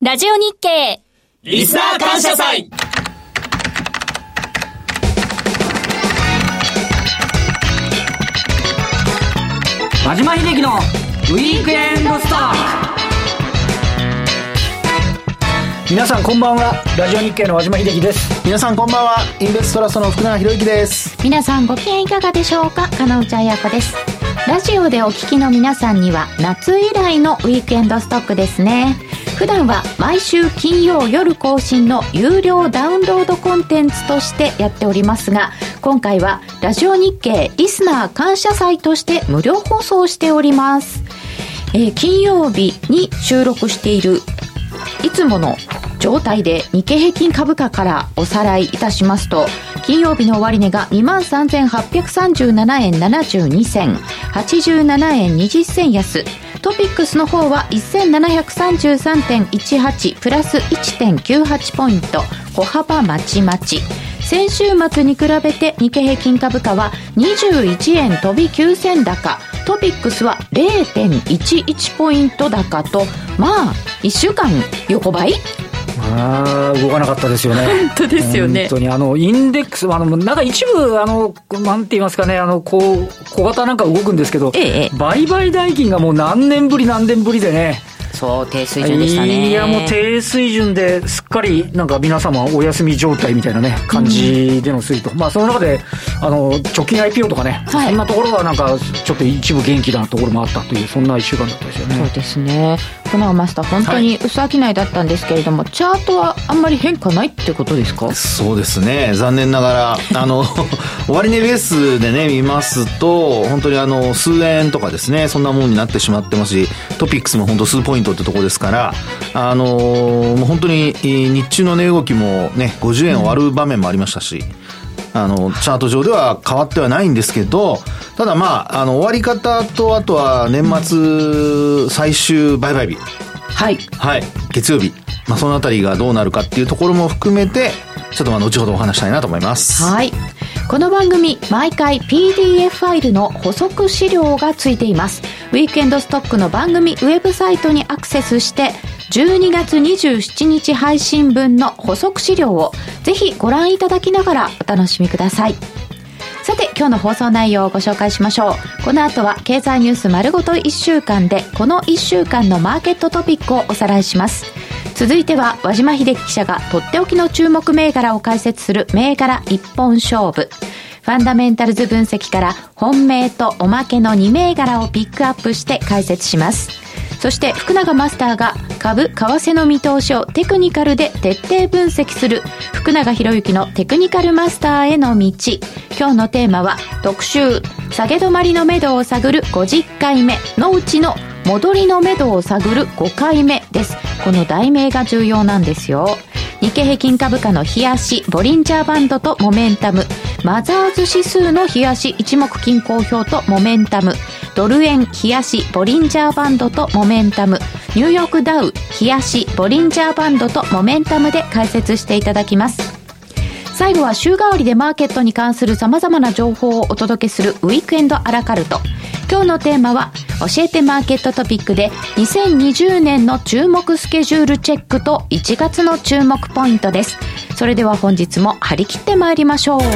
ラジオ日経リスナー感謝祭。 和島秀樹のウィークエンドストック。 皆さんこんばんは。ラジオ日経の和島秀樹です。 皆さんこんばんは。インベストラストの福永博之です。 皆さんご機嫌いかがでしょうか。金内彩子です。ラジオでお聞きの皆さんには夏以来のウィークエンドストックですね。普段は毎週金曜夜更新の有料ダウンロードコンテンツとしてやっておりますが、今回はラジオ日経リスナー感謝祭として無料放送しております。金曜日に収録しているいつもの状態で日経平均株価からおさらいいたしますと、金曜日の終値が 23,837 円72銭、87円20銭安。トピックスの方は 1733.18 プラス 1.98 ポイント、小幅まちまち。先週末に比べて日経平均株価は21円飛び9銭高、トピックスは 0.11 ポイント高と、まあ1週間横ばい。 動かなかったですよね。 本当ですよね。 本当にインデックスなんか一部なんて言いますかね、小型なんか動くんですけど、売買代金がもう何年ぶりでね。 そう低水準でしたね。 いやもう低水準ですっかりなんか皆様お休み状態みたいなね感じでの推移と、まあその中で直近 IPO とかね、そんなところはなんかちょっと一部元気なところもあったという、そんな1週間だったですよね。 そうですね。福永マスター本当に薄商いだったんですけれども、チャートはあんまり変化ないってことですか？ そうですね、残念ながら終値ベースでね見ますと本当に数円とかですね、そんなものになってしまってますし、トピックスも本当数ポイントってところですから、もう本当に日中の値動きもね50円を割る場面もありましたし、チャート上では変わってはないんですけど、ただまあ終わり方と、あとは年末最終売買日、はい月曜日、まあそのあたりがどうなるかっていうところも含めてちょっと後ほどお話したいなと思います。 はい。この番組毎回 PDF ファイルの補足資料がついています。ウィークエンドストックの番組ウェブサイトにアクセスして12月27日配信分の補足資料をぜひご覧いただきながらお楽しみください。さて今日の放送内容をご紹介しましょう。この後は経済ニュース丸ごと1週間でこの1週間のマーケットトピックをおさらいします。続いては和島秀樹記者がとっておきの注目銘柄を解説する銘柄一本勝負。ファンダメンタルズ分析から本命とおまけの2銘柄をピックアップして解説します。そして福永マスターが株・為替の見通しをテクニカルで徹底分析する福永博之のテクニカルマスターへの道。今日のテーマは特集下げ止まりの目処を探る50回目のうちの戻りの目処を探る5回目です。この題名が重要なんですよ。日経平均株価の冷やしボリンジャーバンドとモメンタム、マザーズ指数の冷やし一目均衡表とモメンタム、ドル円冷やしボリンジャーバンドとモメンタム、ニューヨークダウ冷やしボリンジャーバンドとモメンタムで解説していただきます。最後は週替わりでマーケットに関する様々な情報をお届けするウィークエンドアラカルト。今日のテーマは教えてマーケットトピックで2020年の注目スケジュールチェックと1月の注目ポイントです。それでは本日も張り切ってまいりましょう。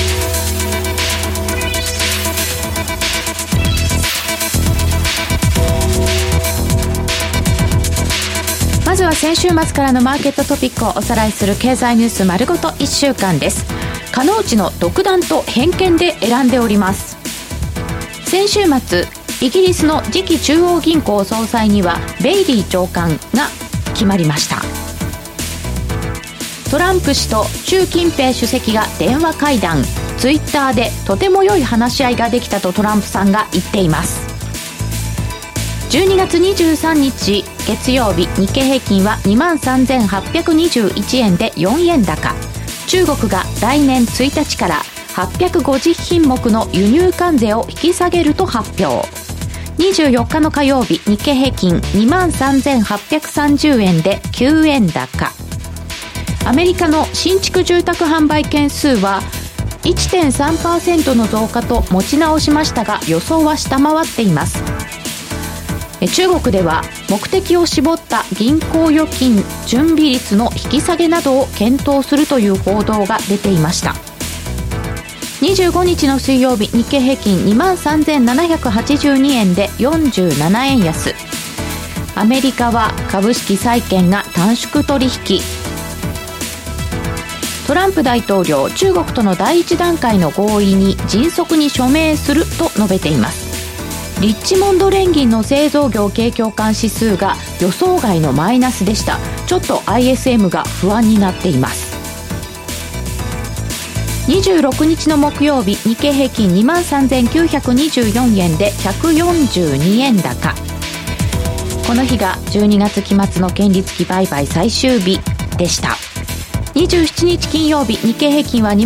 まずは先週末からのマーケットトピックをおさらいする経済ニュース丸ごと1週間です。金内の独断と偏見で選んでおります。先週末イギリスの次期中央銀行総裁にはベイリー長官が決まりました。トランプ氏と習近平主席が電話会談、ツイッターでとても良い話し合いができたとトランプさんが言っています。12月23日月曜日、日経平均は 23,821 円で4円高。中国が来年1日から850品目の輸入関税を引き下げると発表。24日の火曜日、日経平均 23,830 円で9円高。アメリカの新築住宅販売件数は 1.3% の増加と持ち直しましたが、予想は下回っています。中国では目的を絞った銀行預金準備率の引き下げなどを検討するという報道が出ていました。25日の水曜日、日経平均 23,782 円で47円安。アメリカは株式債券が短縮取引。トランプ大統領、中国との第一段階の合意に迅速に署名すると述べています。リッチモンド連銀の製造業景況感指数が予想外のマイナスでした。ちょっと ISM が不安になっています。26日の木曜日、日経平均 23,924 円で142円高。この日が12月期末の権利付き売買最終日でした。27日金曜日、日経平均は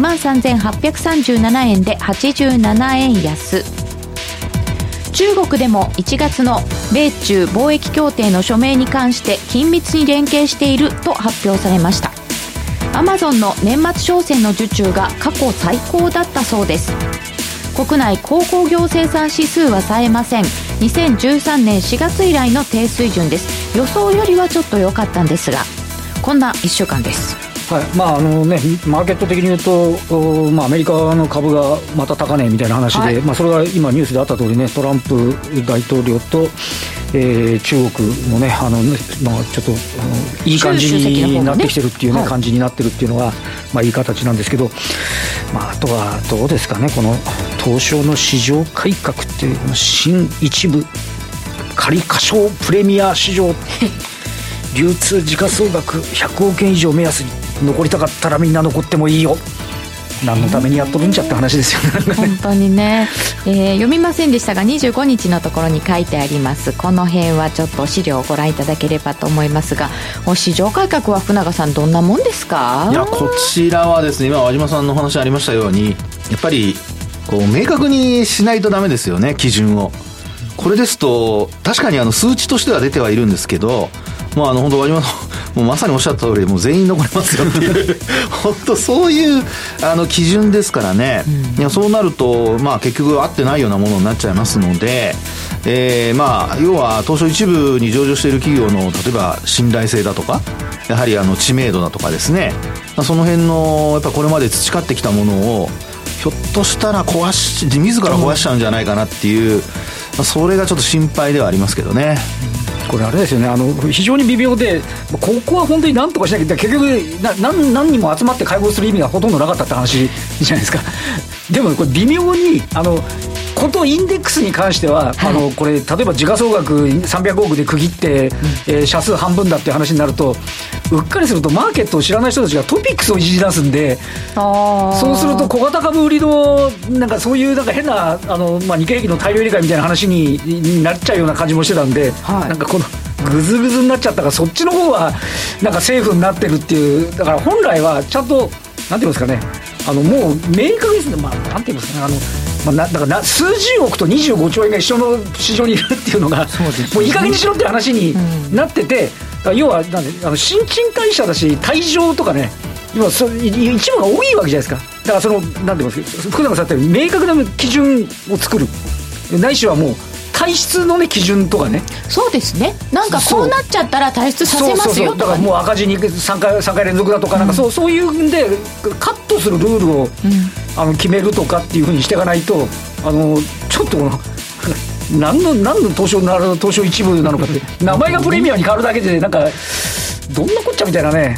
23,837 円で87円安。中国でも1月の米中貿易協定の署名に関して緊密に連携していると発表されました。アマゾンの年末商戦の受注が過去最高だったそうです。国内鉱工業生産指数は冴えません。2013年4月以来の低水準です。予想よりはちょっと良かったんですが、こんな1週間です。 はい、マーケット的に言うと、アメリカの株がまた高値みたいな話で、はい、それが今ニュースであった通りね、トランプ大統領と、中国のね、ちょっといい感じになってきてるっていうね、感じになってるっていうのが、いい形なんですけど、あとはどうですかね、この東証の市場改革っていうこの新一部仮仮想プレミア市場流通時価総額100億円以上目安に残りたかったらみんな残ってもいいよ、何のためにやっとるんじゃって話ですよね。 本当にね、読みませんでしたが25日のところに書いてあります。この辺はちょっと資料をご覧いただければと思いますが、市場改革は船川さんどんなもんですか？ いや、こちらはですね、今和島さんの話ありましたように、やっぱりこう明確にしないとダメですよね、基準を。これですと確かに数値としては出てはいるんですけど、本当和島のもうまさにおっしゃった通り、もう全員残りますよっていう本当そういう基準ですからね、いやそうなると、結局合ってないようなものになっちゃいますので、要は東証一部に上場している企業の例えば信頼性だとか、やはり知名度だとかですね、その辺のやっぱこれまで培ってきたものをひょっとしたら自ら壊しちゃうんじゃないかなっていう、それがちょっと心配ではありますけどね。 これあれですよね、非常に微妙で、ここは本当に何とかしなきゃいけない、結局何人も集まって会合する意味がほとんどなかったって話じゃないですか。でもこれ微妙にことインデックスに関しては、これ例えば時価総額300億で区切って、社数半分だっていう話になると、うっかりするとマーケットを知らない人たちがトピックスをいじり出すんで、そうすると小型株売りのそういう変な日経平均の大量理解みたいな話になっちゃうような感じもしてたんで、このグズグズになっちゃったから、そっちの方はセーフになってるっていう。だから本来はちゃんとなんていうんですかね、もう明確ですね、なんていうんですかね、だから数十億と25兆円が一緒の市場にいるっていうのが、もういい加減にしろっていう話になってて、要は新陳代謝だし体重とかね、要は一部が多いわけじゃないですか。だからなんていうんですか、福永さんって明確な基準を作る、ないしはもう体質のね基準とかね。 そうですね、こうなっちゃったら退出させますよとか、 だからもう赤字に3回連続だとか、そういうんでカットするルールを、決めるとかっていうふうにしていかないと、ちょっと何の東証一部なのかって名前がプレミアに変わるだけでどんなこっちゃみたいなね、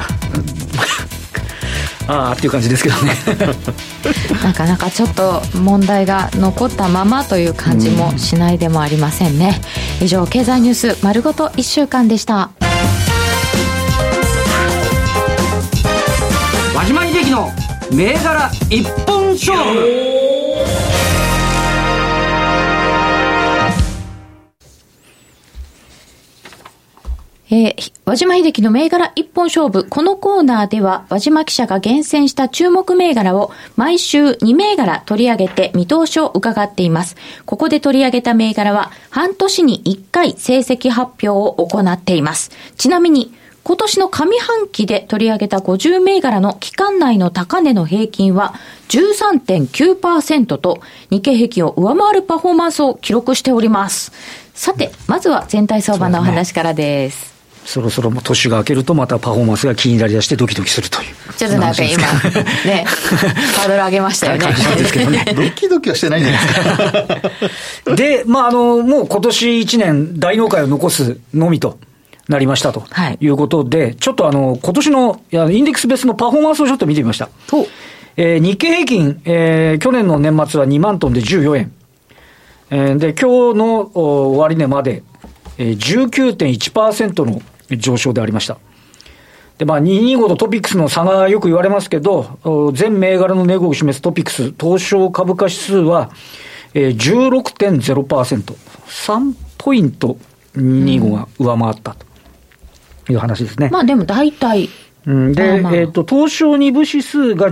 ああっていう感じですけどねなかなかちょっと問題が残ったままという感じもしないでもありませんね。以上、経済ニュース丸ごと1週間でした。 和島秀樹の銘柄一本勝負。 和島秀樹の銘柄一本勝負。このコーナーでは和島記者が厳選した注目銘柄を毎週2銘柄取り上げて見通しを伺っています。ここで取り上げた銘柄は半年に1回成績発表を行っています。ちなみに今年の上半期で取り上げた50銘柄の期間内の高値の平均は 13.9% と日経平均を上回るパフォーマンスを記録しております。 さて、まずは全体相場のお話からです。 そろそろもう年が明けるとまたパフォーマンスが気になりだしてドキドキするという。 ちょっとなんか今、ね、ハードル上げましたよね。 ですけどね。 ドキドキはしてないじゃないですか。 で、もう今年1年大納会を残すのみとなりましたということで、ちょっと今年のインデックスベースのパフォーマンスをちょっと見てみました。日経平均、去年の年末は2万トンで14円。で、今日の終値まで、19.1% の上昇でありました。で、225とトピックスの差がよく言われますけど、全銘柄の値動きを示すトピックス、東証株価指数は、16.0%。3ポイント225が上回ったという話ですね。 でも大体。 で、東証2部指数が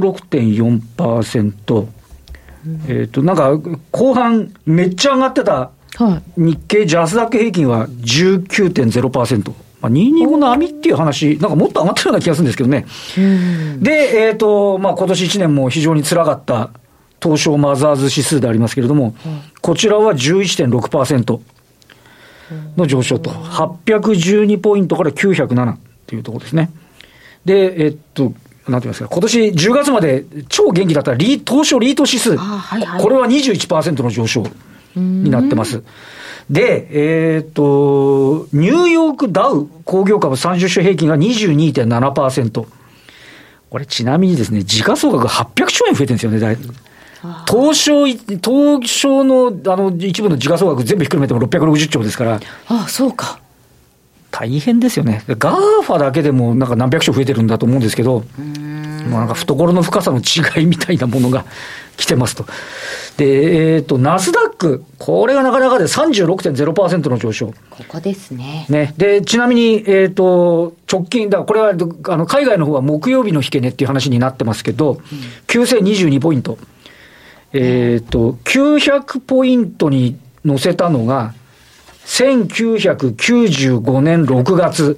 16.4%。なんか、後半めっちゃ上がってた日経ジャスダック平均は 19.0%。225の網っていう話、なんかもっと上がってるような気がするんですけどね。で、今年1年も非常に辛かった東証マザーズ指数でありますけれども、こちらは 11.6% の上昇と、812ポイントから907というところですね。で、なんて言いますか、今年10月まで超元気だった東証リート指数、これは 21% の上昇になってます。で、ニューヨークダウ工業株30種平均が 22.7%。これちなみにですね、時価総額800兆円増えてるんですよね、東証の一部の時価総額全部ひっくるめても660兆ですから。 そうか。 大変ですよね。ガーファだけでもなんか何百兆増えてるんだと思うんですけど、なんか懐の深さの違いみたいなものが来てますと。で、ナスダック、これがなかなかで 36.0% の上昇。 ここですね。 で、ちなみに、直近、これは、海外の方は木曜日の引け値っていう話になってますけど、9022ポイント。900ポイントに乗せたのが、1995年6月。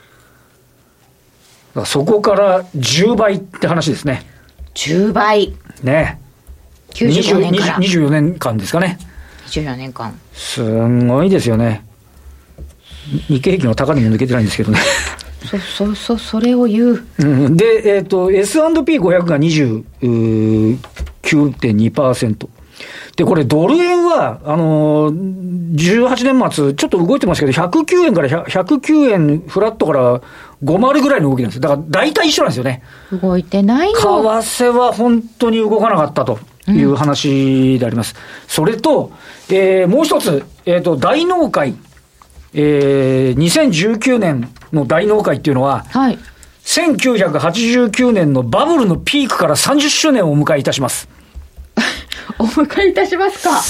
そこから10倍って話ですね。 10倍。 ね。 95年から。 24年間ですかね。 24年間。 すごいですよね。日経平均は高値も抜けてないんですけどね。 それを言う。 で、S&P500 が 29.2%。で、これドル円は、18年末、ちょっと動いてますけど、109円から109円フラットから50ぐらいの動きなんですよ。だから大体一緒なんですよね。 動いてないの。 為替は本当に動かなかったという話であります。それと、もう一つ、大納会、2019年の大納会っていうのは、1989年のバブルのピークから30周年をお迎えいたします。 お迎えいたしますか。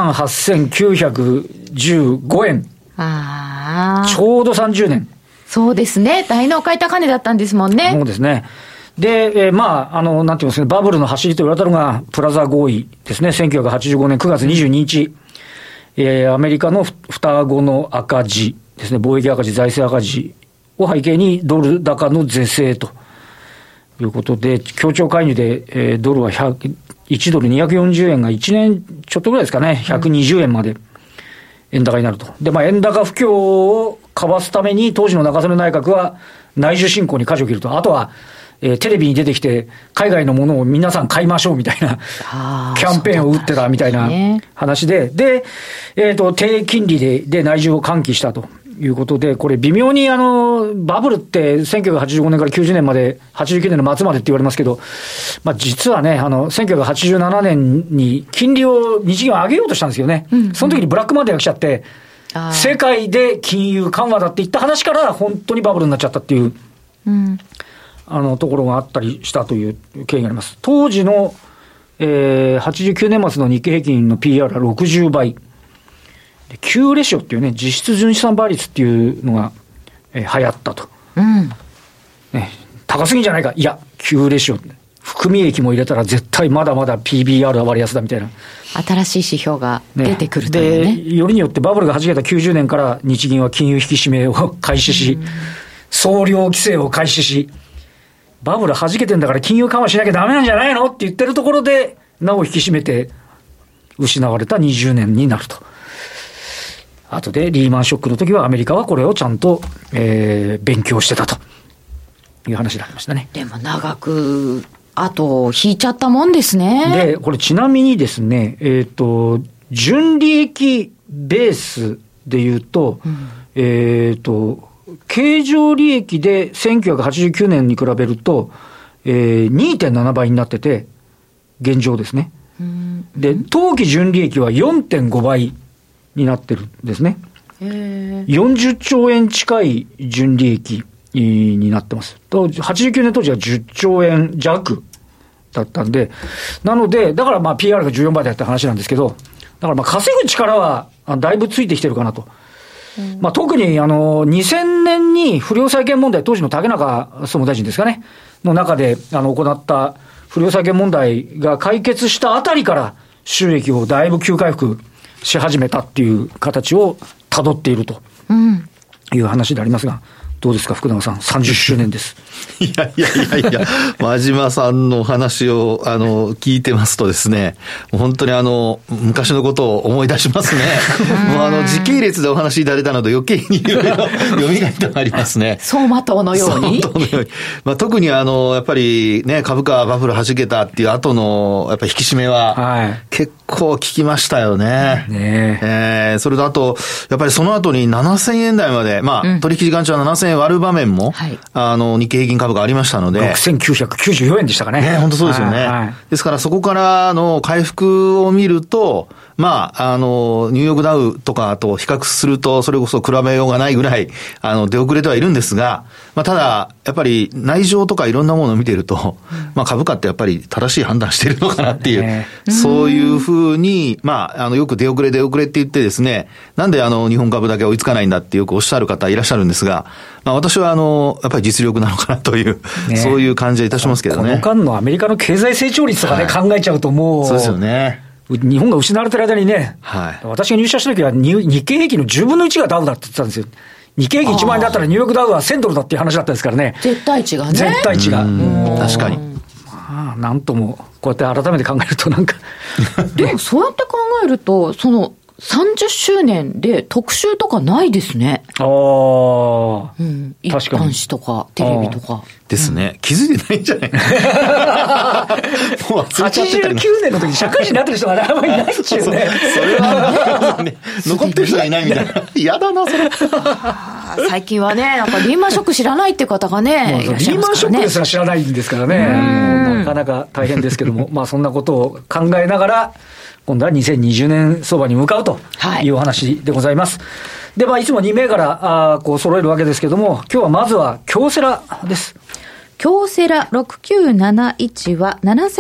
38,915 円。ちょうど30年。 そうですね。大納会高値だったんですもんね。 そうですね。で、なんていうんですかね、バブルの走りと言われたのが、プラザ合意ですね。1985年9月22日。アメリカの双子の赤字ですね。貿易赤字、財政赤字を背景にドル高の是正ということで、協調介入で、ドルは1ドル240円が1年ちょっとぐらいですかね、120円まで円高になると。で、円高不況をかわすために、当時の中曽根内閣は内需振興に舵を切ると。あとは、テレビに出てきて、海外のものを皆さん買いましょうみたいな、キャンペーンを打ってたみたいな話で、で、低金利で内需を喚起したということで、これ微妙にバブルって1985年から90年まで、89年の末までって言われますけど、実はね、1987年に金利を日銀は上げようとしたんですよね。その時にブラックマネーが来ちゃって、世界で金融緩和だって言った話から本当にバブルになっちゃったっていう、ところがあったりしたという経緯があります。当時の、89年末の日経平均の PR は60倍。Q レシオっていうね、実質純資産倍率っていうのが、流行ったと。高すぎんじゃないか。いや、Q レシオ。含み益も入れたら絶対まだまだ PBR は割安だみたいな。 新しい指標が出てくるというね。 で、よりによってバブルが弾けた90年から日銀は金融引き締めを開始し、総量規制を開始し、バブル弾けてんだから金融緩和しなきゃダメなんじゃないのって言ってるところで、なお引き締めて失われた20年になると。 後でリーマンショックの時はアメリカはこれをちゃんと、勉強してたという話になりましたね。 でも長く後引いちゃったもんですね。 で、これちなみにですね、純利益ベースで言うと、経常利益で1989年に比べると、2.7 倍になってて、現状ですね。で、当期純利益は 4.5 倍になってるんですね。40兆円近い純利益になってます。89年当時は10兆円弱だったんで、なので、だからまあ PR が14倍だった話なんですけど、だからまあ稼ぐ力はだいぶついてきてるかなと。まあ特に2000年に不良債権問題、当時の竹中総務大臣ですかね、の中で行った不良債権問題が解決したあたりから収益をだいぶ急回復し始めたっていう形を辿っているという話でありますが、どうですか福永さん、30周年です。 いや、真島さんのお話を聞いてますとですね、もう本当に昔のことを思い出しますね。もう時系列でお話いただいたので余計にいろいろ蘇ってまいりますね。 走馬灯のように。 まあ、特にやっぱりね、株価バブル弾けたっていう後のやっぱり引き締めは結構効きましたよね。それとあとやっぱりその後に7000円台まで、まあ、取引時間中は7000円割る場面も、日経平均株価ありましたので、 6994円でしたかね。 本当そうですよね。ですからそこからの回復を見ると、まあ、ニューヨークダウとかと比較すると、それこそ比べようがないぐらい、出遅れてはいるんですが、まあ、ただ、やっぱり内情とかいろんなものを見ていると、まあ、株価ってやっぱり正しい判断しているのかなっていう、そういうふうに、まあ、よく出遅れって言ってですね、なんで日本株だけ追いつかないんだってよくおっしゃる方いらっしゃるんですが、まあ、私はやっぱり実力なのかなという、そういう感じはいたしますけどね。 この間のアメリカの経済成長率とかね、考えちゃうともう。 そうですよね。 日本が失われてる間にね、私が入社した時は日経平均の10分の1がダウだって言ってたんですよ。日経平均1万円だったらニューヨークダウは1000ドルだっていう話だったですからね。 絶対値がね。 絶対値が。 確かに。 まあ、なんとも、こうやって改めて考えるとなんか。 でもそうやって考えると、30周年で特集とかないですね。一般紙とかテレビとかですね。気づいてないんじゃないもう 89年の時に社会人になってる人があんまりいないっちゅうね。 それは、ね、残ってる人がいないみたいな。嫌だな、それ。 最近はね、なんかリーマンショック知らないって方がね、 リーマンショックですら知らないんですからね。なかなか大変ですけども、まあそんなことを考えながら、今度は2020年相場に向かうというお話でございます。で、まあいつも2銘柄こう揃えるわけですけども、今日はまずは京セラです。 京セラ6971は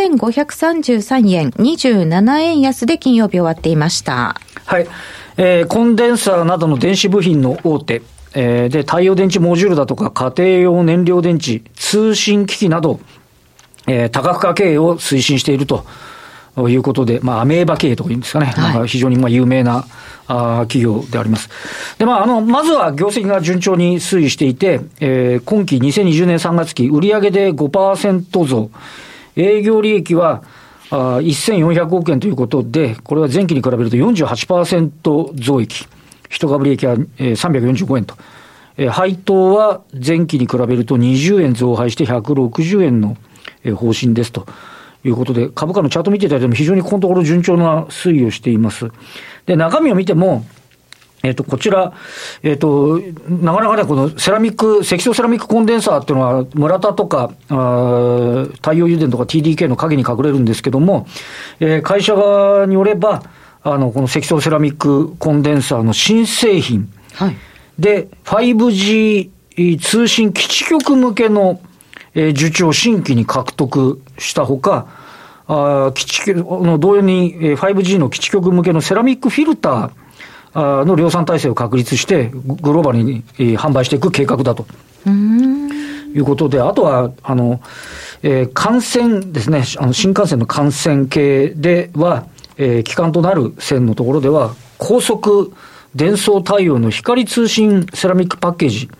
7533円27円安で金曜日終わっていました。 はい。コンデンサーなどの電子部品の大手、で、太陽電池モジュールだとか家庭用燃料電池、通信機器など、多角化経営を推進しているということで、まあ、アメーバ経営とか言うんですかね。なんか非常にまあ有名な企業であります。で、まあ、まずは業績が順調に推移していて、今期2020年3月期、売上で 5% 増、営業利益は1400億円ということで、これは前期に比べると 48% 増益。一株利益は345円と。配当は前期に比べると20円増配して160円の方針ですということで、株価のチャート見ていただいても非常にこのところ順調な推移をしています。で、中身を見ても、こちら、なかなかね、このセラミック、積層セラミックコンデンサーっていうのは、村田とか、太陽油田とか TDK の影に隠れるんですけども、会社側によれば、この積層セラミックコンデンサーの新製品で、5G 通信基地局向けの受注を新規に獲得したほか、基地局の同様に 5G の基地局向けのセラミックフィルターの量産体制を確立してグローバルに販売していく計画だということで、あとは幹線ですね、新幹線の幹線系では、基幹となる線のところでは高速伝送対応の光通信セラミックパッケージ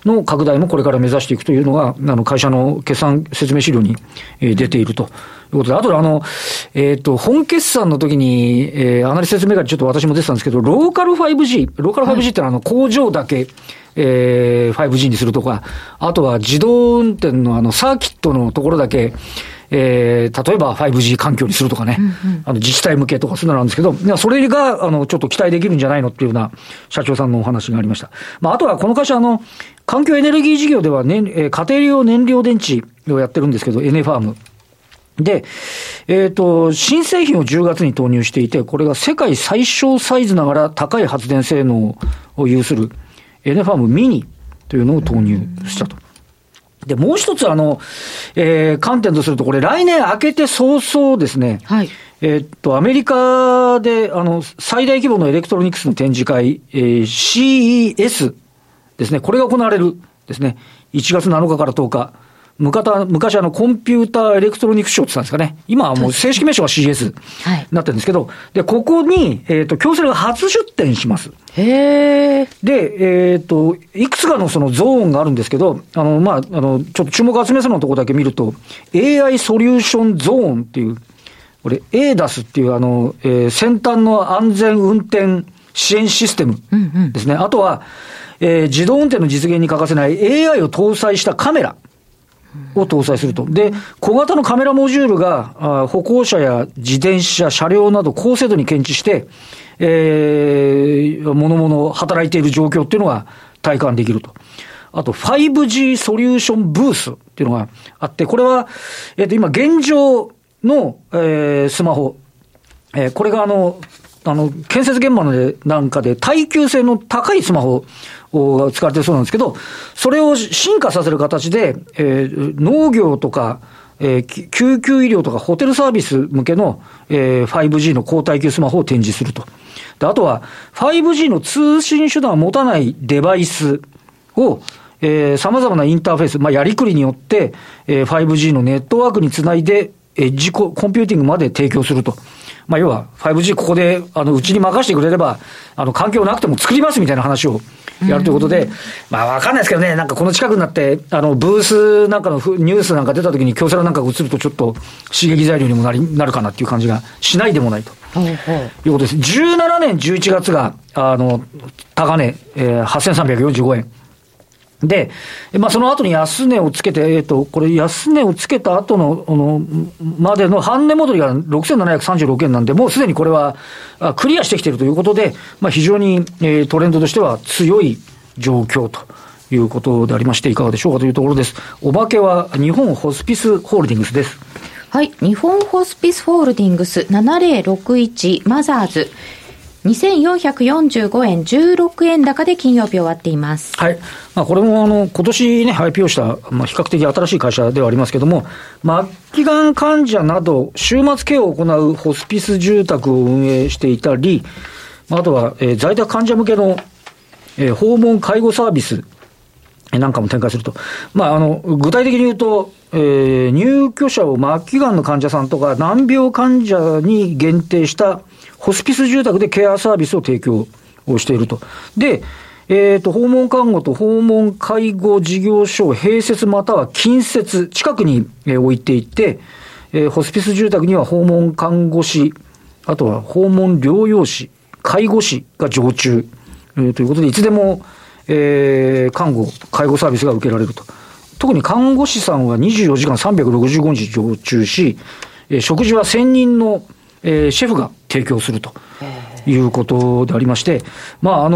の拡大もこれから目指していくというのが、会社の決算説明資料に、出ているということで、あと本決算の時に、アナリスト説明会でちょっと私も出てたんですけど、ローカル 5G ってのは工場だけ、5G にするとか、あとは自動運転のサーキットのところだけ、例えば 5G 環境にするとかね、自治体向けとかそういうのなんですけど、それが、ちょっと期待できるんじゃないのっていうような社長さんのお話がありました。あとはこの会社環境エネルギー事業では、家庭用燃料電池をやってるんですけど、エネファーム。で、新製品を10月に投入していて、これが世界最小サイズながら高い発電性能を有するエネファームミニというのを投入したと。で、もう一つ観点とすると、これ来年明けて早々ですね、はい、アメリカで、最大規模のエレクトロニクスの展示会、CES ですね、これが行われるですね、1月7日から10日。昔コンピューターエレクトロニクスショーって言ったんですかね。今はもう正式名称は CS になってるんですけど、で、ここに、京セラが初出展します。 へー。 で、いくつかのそのゾーンがあるんですけど、ちょっと注目を集めそうなところだけ見ると、AI ソリューションゾーンっていう、これ ADAS っていう先端の安全運転支援システムですね。あとは、自動運転の実現に欠かせない AI を搭載したカメラを搭載すると。で、小型のカメラモジュールが歩行者や自転車、車両など高精度に検知して、働いている状況っていうのが体感できると。あと 5G ソリューションブースっていうのがあって、これは、今現状の、スマホ、これが建設現場なんかで耐久性の高いスマホが使われているそうなんですけど、それを進化させる形で、農業とか、救急医療とかホテルサービス向けの、5G の高耐久スマホを展示すると。で、あとは 5G の通信手段を持たないデバイスを、様々なインターフェース、やりくりによって、5G のネットワークにつないで、エッジコンピューティングまで提供すると。要は 5G ここでうちに任せてくれれば環境なくても作りますみたいな話をやるということで、わかんないですけどね、なんかこの近くになってブースなんかのニュースなんか出た時に京セラなんかが映るとちょっと刺激材料にもなるかなっていう感じがしないでもないということです。17年11月が高値、8345円で、その後に安値をつけて、これ安値をつけた後の、までの半値戻りが6736円なんで、もうすでにこれはクリアしてきているということで、非常にトレンドとしては強い状況ということでありまして、いかがでしょうかというところです。おまけは日本ホスピスホールディングスです。 はい、日本ホスピスホールディングス7061マザーズ。2445円16円高で金曜日終わっています。 はい。これも今年ね、IPO した、比較的新しい会社ではありますけども、末期がん患者など、終末ケアを行うホスピス住宅を運営していたり、あとは、在宅患者向けの、訪問介護サービスなんかも展開すると。具体的に言うと、入居者を末期がんの患者さんとか難病患者に限定したホスピス住宅でケアサービスを提供をしていると。で、訪問看護と訪問介護事業所を併設または近接、近くに置いていて、ホスピス住宅には訪問看護師、あとは訪問療養士、介護士が常駐、ということで、いつでも、看護、介護サービスが受けられると。特に看護師さんは24時間365日常駐し、食事は専任の、シェフが提供するということでありまして、患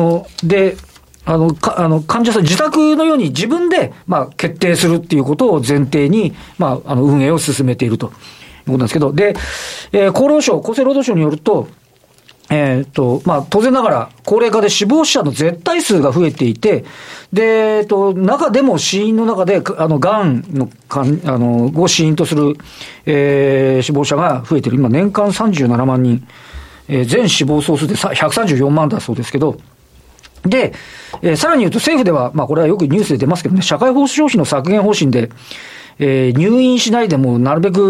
者さん自宅のように自分で、決定するっていうことを前提に、運営を進めているということなんですけど、で、厚生労働省によると、当然ながら、高齢化で死亡者の絶対数が増えていて、で、中でも死因の中で、がんのを死因とする、死亡者が増えている。今、年間37万人、全死亡総数で134万だそうですけど、で、さらに言うと政府では、これはよくニュースで出ますけどね、社会保障費の削減方針で、入院しないでもなるべく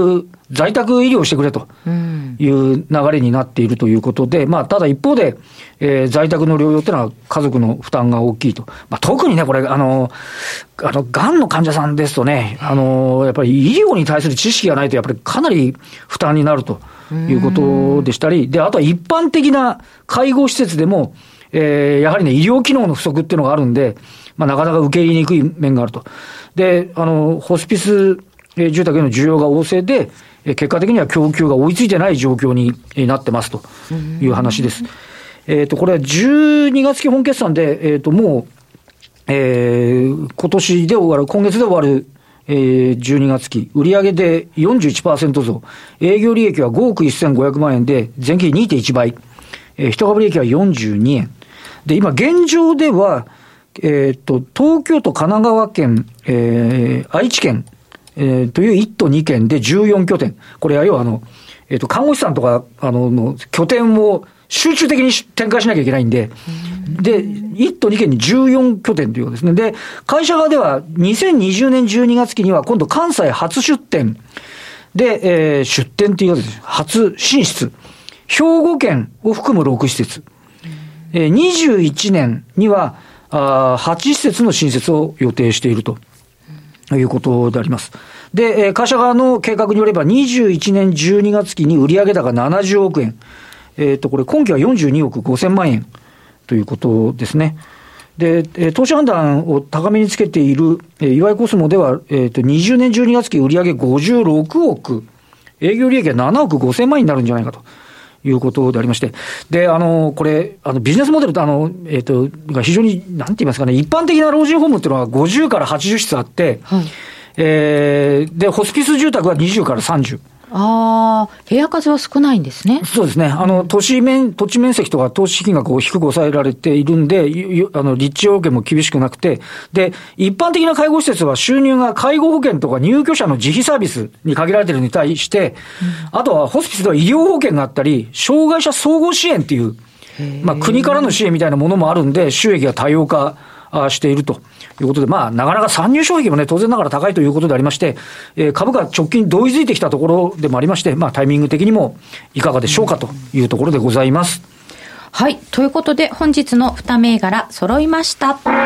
在宅医療してくれという流れになっているということで、まあ、ただ一方で、在宅の療養っていうのは家族の負担が大きいと。まあ、特にね、これ、がんの患者さんですとね、やっぱり医療に対する知識がないと、やっぱりかなり負担になるということでしたり、で、あとは一般的な介護施設でも、やはりね、医療機能の不足っていうのがあるんで、まあ、なかなか受け入れにくい面があると。で、ホスピス住宅への需要が旺盛で、結果的には供給が追いついてない状況になってますという話です。これは12月期本決算で、もう、今月で終わる、12月期、売上で 41% 増、営業利益は5億1500万円で、前期比 2.1 倍、一株利益は42円。で、今現状では、東京都、神奈川県、愛知県、という1都2県で14拠点。これは要は看護師さんとか、の拠点を集中的に展開しなきゃいけないんで、で、1都2県に14拠点ということですね。で、会社側では2020年12月期には今度関西初出店で、出店ということです。初進出。兵庫県を含む6施設。21年には、8施設の新設を予定しているということであります。で、会社側の計画によれば21年12月期に売上高70億円。これ今期は42億5000万円ということですね。で、投資判断を高めにつけている、岩井コスモでは、20年12月期売上56億、営業利益は7億5000万円になるんじゃないかということでありまして。で、これ、ビジネスモデルとが非常に、なんて言いますかね、一般的な老人ホームっていうのは50から80室あって、はい、で、ホスピス住宅は20から30。 部屋数は少ないんですね。 そうですね。土地面積とか投資金額を低く抑えられているんで、立地要件も厳しくなくて、で、一般的な介護施設は収入が介護保険とか入居者の自費サービスに限られているのに対して、あとはホスピスでは医療保険があったり、障害者総合支援っていう、まあ国からの支援みたいなものもあるんで、収益が多様化しているということで、まあ、なかなか参入障壁もね、当然ながら高いということでありまして、株価直近同意づいてきたところでもありまして、まあ、タイミング的にもいかがでしょうかというところでございます。 はい。ということで、本日の2銘柄揃いました。今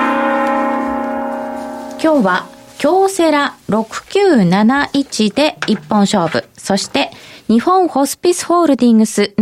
日は、京セラ6971で一本勝負。そして、日本ホスピスホールディングス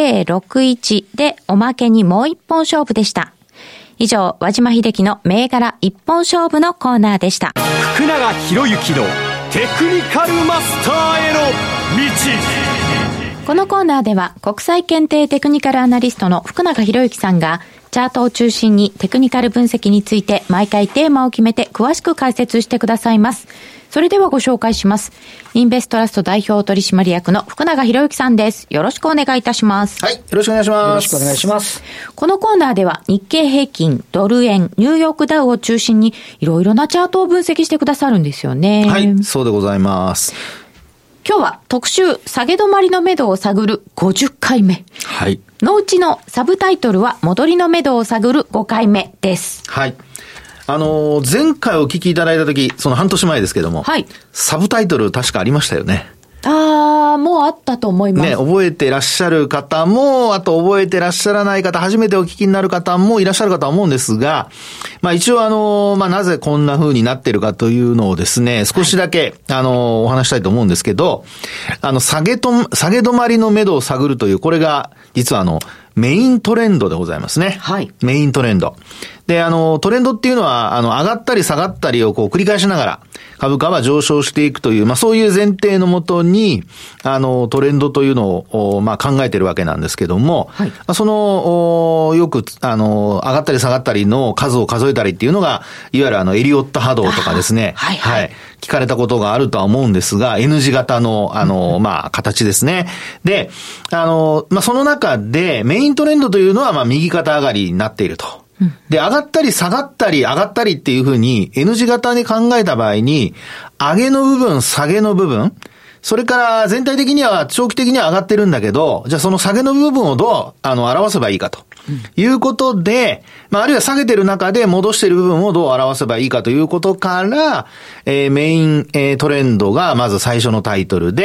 7061でおまけにもう一本勝負でした。以上、和島秀樹の銘柄一本勝負のコーナーでした。 福永博之のテクニカルマスターへの道。 このコーナーでは国際検定テクニカルアナリストの福永博之さんがチャートを中心にテクニカル分析について毎回テーマを決めて詳しく解説してくださいます。それではご紹介します。インベストラスト代表取締役の福永博之さんです。よろしくお願いいたします。 はい、よろしくお願いします。 よろしくお願いします。 このコーナーでは日経平均、ドル円、ニューヨークダウを中心にいろいろなチャートを分析してくださるんですよね。 はい、そうでございます。 今日は特集下げ止まりの目処を探る50回目。 はい。 のうちのサブタイトルは戻りの目処を探る5回目です。 はい。前回お聞きいただいたとき、その半年前ですけども、はい。サブタイトル確かありましたよね。 もうあったと思います。 ね、覚えてらっしゃる方も、あと覚えてらっしゃらない方、初めてお聞きになる方もいらっしゃるかとは思うんですが、まあ一応なぜこんな風になってるかというのをですね、少しだけ、お話したいと思うんですけど、下げ止まりの目処を探るという、これが、実はメイントレンドでございますね。 はい。 メイントレンド。で、トレンドっていうのは、上がったり下がったりを繰り返しながら、株価は上昇していくという、まあそういう前提のもとに、トレンドというのを、まあ考えてるわけなんですけども、はい。よく、上がったり下がったりの数を数えたりっていうのが、いわゆるエリオット波動とかですね。はい、はい。はい。聞かれたことがあるとは思うんですが、N 字型の、まあ、形ですね。で、まあ、その中で、メイントレンドというのは、まあ、右肩上がりになっていると。で、上がったり下がったり上がったりっていうふうに N 字型に考えた場合に、上げの部分、下げの部分、それから全体的には長期的には上がってるんだけど、じゃあその下げの部分をどう表せばいいかということで、まああるいは下げてる中で戻している部分をどう表せばいいかということから、メイントレンドがまず最初のタイトルで、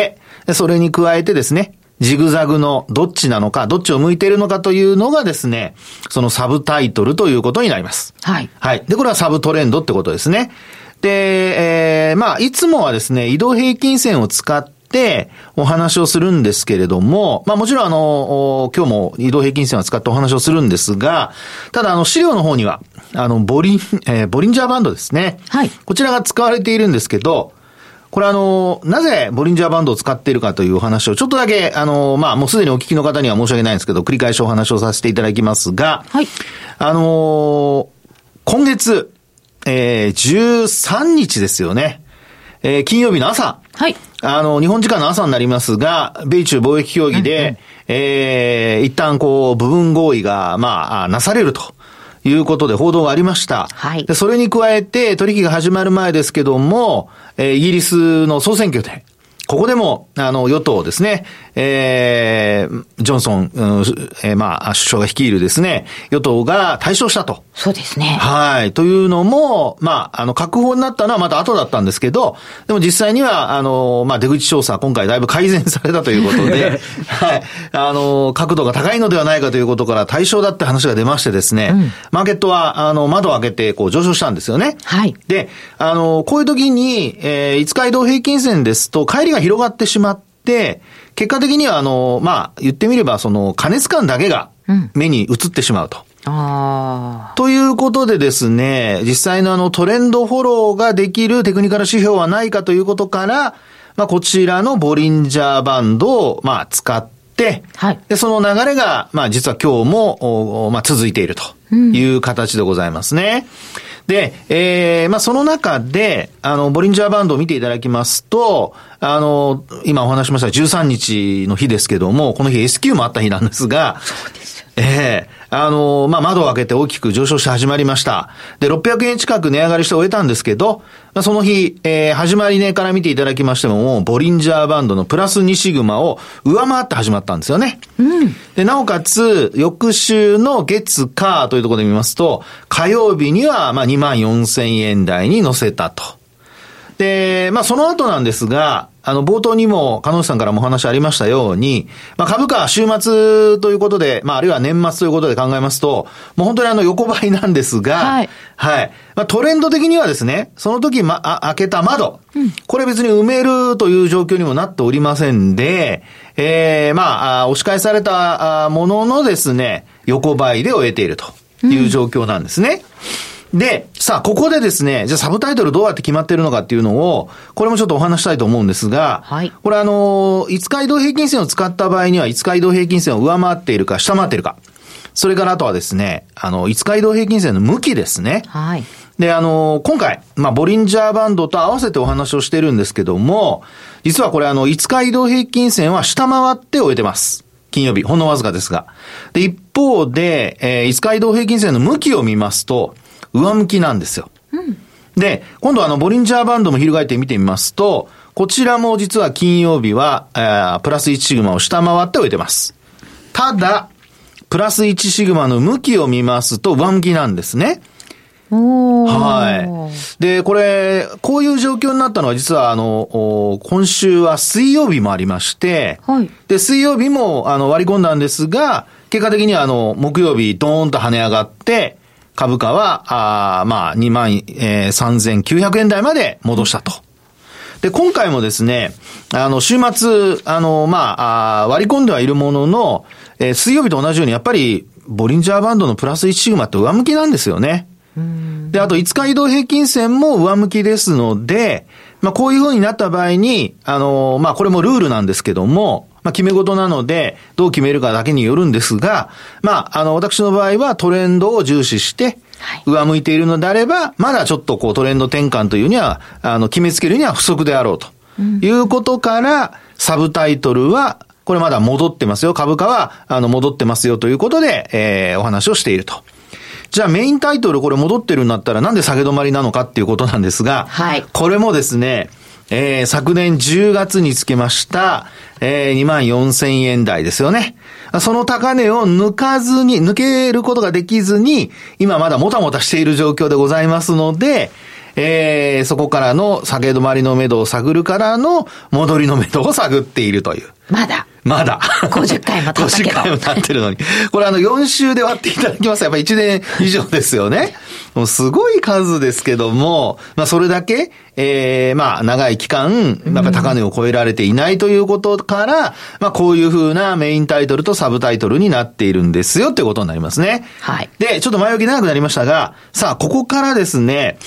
でそれに加えてですね、ジグザグのどっちなのか、どっちを向いているのかというのがですね、そのサブタイトルということになります。 はい。 はい。で、これはサブトレンドってことですね。で、いつもはですね、移動平均線を使ってお話をするんですけれども、もちろん今日も移動平均線を使ってお話をするんですが、ただ資料の方には、ボリンジャーバンドですね。 はい。 こちらが使われているんですけど、これなぜボリンジャーバンドを使っているかというお話をちょっとだけ、もうすでにお聞きの方には申し訳ないんですけど、繰り返しお話をさせていただきますが、 はい。 今月、13日ですよね。金曜日の朝。 はい。 日本時間の朝になりますが、米中貿易協議で、一旦部分合意が、なされると。いうことで報道がありました。 はい。 で、それに加えて取引が始まる前ですけども、イギリスの総選挙で、ここでも、与党ですね、ジョンソン、首相が率いるですね、与党が大勝したと。 そうですね。 はい。というのも、確保になったのはまた後だったんですけど、でも実際には、出口調査、今回だいぶ改善されたということで、はい。角度が高いのではないかということから大勝だって話が出ましてですね、マーケットは、窓を開けて、上昇したんですよね。 はい。 で、こういう時に、5日移動平均線ですと、帰りが広がってしまって、結果的には言ってみれば過熱感だけが目に映ってしまうと。ということでですね、実際のトレンドフォローができるテクニカル指標はないかということから、こちらのボリンジャーバンドを使って、 はい、 でその流れが実は今日も続いているという形でございますね。で、その中で、ボリンジャーバンドを見ていただきますと、今お話しました13日の日ですけども、この日 S q もあった日なんですが、 そうですよね。 窓を開けて大きく上昇して始まりました。で、600円近く値上がりして終えたんですけど、その日、始まり値から見ていただきましても、ボリンジャーバンドのプラス2シグマを上回って始まったんですよね。で、なおかつ、翌週の月火というところで見ますと、火曜日には24,000円台に乗せたと。で、その後なんですが、冒頭にも、鹿野内さんからもお話ありましたように、株価は週末ということで、あるいは年末ということで考えますと、もう本当に横ばいなんですが、 はい。 はい。トレンド的にはですね、その時開けた窓、これ別に埋めるという状況にもなっておりませんで、押し返されたもののですね、横ばいで終えているという状況なんですね。で、さあ、ここでですね、じゃあサブタイトルどうやって決まっているのかっていうのを、これもちょっとお話したいと思うんですが、 はい。 これ5日移動平均線を使った場合には、5日移動平均線を上回っているか、下回っているか。それからあとはですね、5日移動平均線の向きですね。 はい。 で、今回、ボリンジャーバンドと合わせてお話をしてるんですけども、実はこれ5日移動平均線は下回って終えてます。金曜日、ほんのわずかですが。で、一方で、5日移動平均線の向きを見ますと、上向きなんですよ。で、今度ボリンジャーバンドも翻って見てみますと、こちらも実は金曜日は、プラス1シグマを下回って終えてます。ただ、プラス1シグマの向きを見ますと上向きなんですね。はい。で、こういう状況になったのは実は今週は水曜日もありまして、 はい。で、 水曜日も割り込んだんですが、結果的には木曜日ドーンと跳ね上がって、株価は、23,900 円台まで戻したと。で、今回もですね、週末、割り込んではいるものの、水曜日と同じように、やっぱり、ボリンジャーバンドのプラス1シグマって上向きなんですよね。で、あと5日移動平均線も上向きですので、こういう風になった場合に、これもルールなんですけども、決め事なので、どう決めるかだけによるんですが、私の場合はトレンドを重視して、上向いているのであれば、まだちょっとトレンド転換というには、決めつけるには不足であろうということから、サブタイトルは、これまだ戻ってますよ。株価は、戻ってますよということで、お話をしていると。じゃあメインタイトルこれ戻ってるんだったらなんで下げ止まりなのかっていうことなんですが、 はい。 これもですね、昨年10月につけました、24,000 円台ですよね。その高値を抜けることができずに、今まだもたもたしている状況でございますので、 そこからの下げ止まりの目処を探るからの戻りの目処を探っているという。まだ。 50回も経ったけど。 50回も経ってるのに。これ4週で割っていただきますとやっぱり1年以上ですよね。もうすごい数ですけども、それだけ、長い期間、やっぱり高値を超えられていないということから、こういう風なメインタイトルとサブタイトルになっているんですよっていうことになりますね。 はい。 で、ちょっと前置き長くなりましたが、さあ、ここからですね、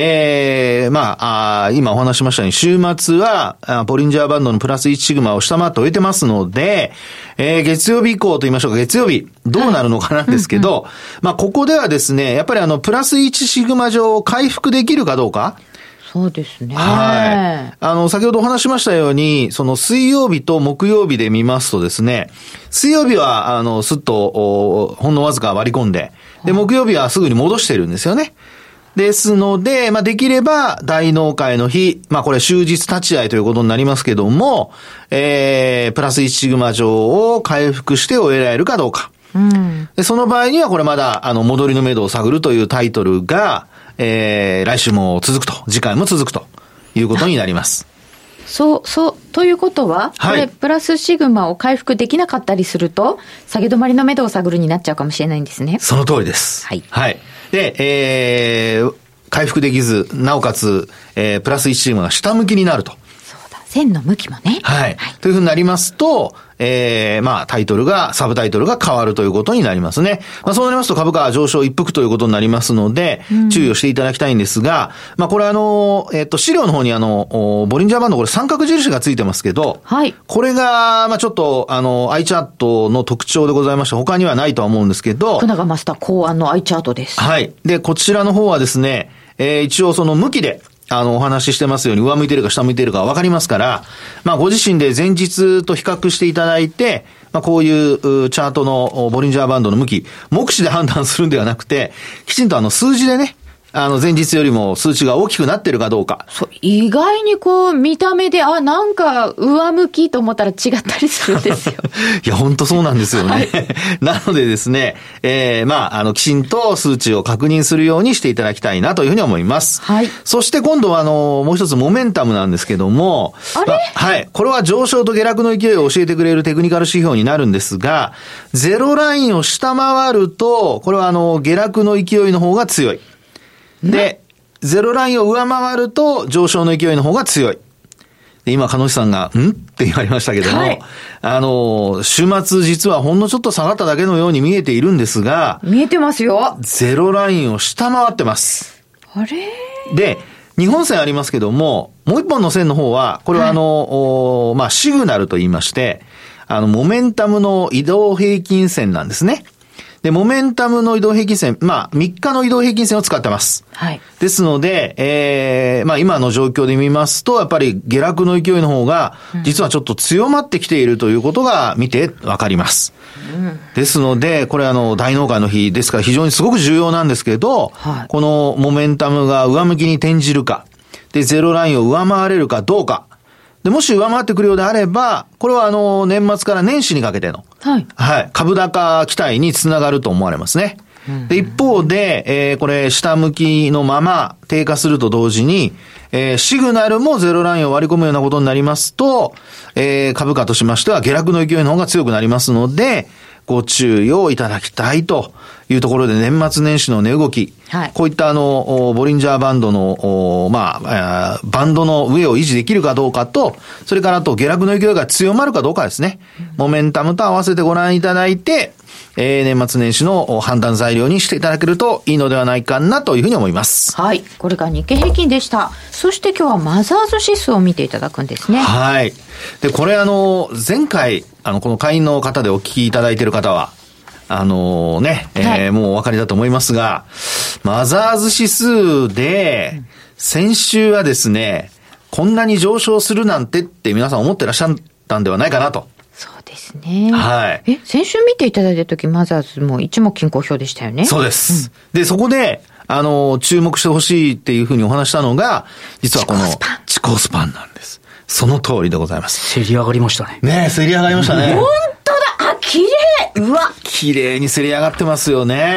今お話しましたように、週末は、ボリンジャーバンドのプラス1シグマを下回って終えてますので、月曜日以降と言いましょうか、月曜日、どうなるのかなんですけど、ここではですね、やっぱりプラス1シグマ上を回復できるかどうか。 そうですね。 はい。先ほどお話しましたように、その水曜日と木曜日で見ますとですね、水曜日は、すっと、ほんのわずか割り込んで、で、木曜日はすぐに戻してるんですよね。ですので、できれば、大納会の日、これ終日立ち会いということになりますけども、プラス1シグマ上を回復して終えられるかどうか。で、その場合にはこれまだ、戻りの目処を探るというタイトルが、来週も続くと、次回も続くということになります。 ということは、 はい、 これ、プラスシグマを回復できなかったりすると、下げ止まりの目処を探るになっちゃうかもしれないんですね。 その通りです。 はい。 はい。で、回復できず、なおかつ、プラス1シグマが下向きになると。 そうだ。線の向きもね。 はい。というふうになりますと、タイトルが、サブタイトルが変わるということになりますね。そうなりますと株価は上昇一服ということになりますので、注意をしていただきたいんですが、これ資料の方にボリンジャーバンドこれ三角印がついてますけど、 はい。 これが、ちょっと、アイチャートの特徴でございまして、他にはないとは思うんですけど、 福永マスター考案のアイチャートです。 はい。で、こちらの方はですね、一応その向きで、お話ししてますように上向いてるか下向いてるか分かりますから、ご自身で前日と比較していただいて、こういうチャートのボリンジャーバンドの向き、目視で判断するんではなくて、きちんと数字でね、前日よりも数値が大きくなってるかどうか。 そう、意外に見た目で、なんか上向きと思ったら違ったりするんですよ。 いや、本当そうなんですよね。 はい、 なのでですね、きちんと数値を確認するようにしていただきたいなというふうに思います。 はい。 そして今度はもう一つモメンタムなんですけども、はい。これは上昇と下落の勢いを教えてくれるテクニカル指標になるんですが、ゼロラインを下回ると、これは下落の勢いの方が強い。で、ゼロラインを上回ると上昇の勢いの方が強い。で、今、鹿野さんが、って言われましたけども、はい、週末実はほんのちょっと下がっただけのように見えているんですが、 見えてますよ。 ゼロラインを下回ってます。 あれ？ で、日本線ありますけども、もう一本の線の方は、これはシグナルと言いまして、モメンタムの移動平均線なんですね。で、モメンタムの移動平均線、3日の移動平均線を使ってます。 はい。 ですので、今の状況で見ますと、やっぱり下落の勢いの方が、実はちょっと強まってきているということが見てわかります。ですので、これ大納会の日ですから非常にすごく重要なんですけど、はい、このモメンタムが上向きに転じるか、で、ゼロラインを上回れるかどうか、で、もし上回ってくるようであれば、これは年末から年始にかけての、はい。はい。株高期待につながると思われますね。で、一方で、これ、下向きのまま低下すると同時に、シグナルもゼロラインを割り込むようなことになりますと、株価としましては下落の勢いの方が強くなりますので、ご注意をいただきたいというところで年末年始の値動き、はい、こういったボリンジャーバンドの、バンドの上を維持できるかどうかと、それから下落の勢いが強まるかどうかですね。モメンタムと合わせてご覧いただいて、年末年始の判断材料にしていただけるといいのではないかなというふうに思います。 はい。これが日経平均でした。そして今日はマザーズ指数を見ていただくんですね。 はい。で、これ前回、この会員の方でお聞きいただいている方は、はい、もうお分かりだと思いますが、マザーズ指数で、先週はですね、こんなに上昇するなんてって皆さん思ってらっしゃったんではないかなと。 そうですね。 はい。 先週見ていただいたとき、マザーズも一目均衡表でしたよね。 そうです。で、そこで、注目してほしいっていうふうにお話したのが、実はこの、地高スパンなんです。その通りでございます。 競り上がりましたね。 ねえ、競り上がりましたね。 本当だ！綺麗！うわ！ 綺麗に競り上がってますよね。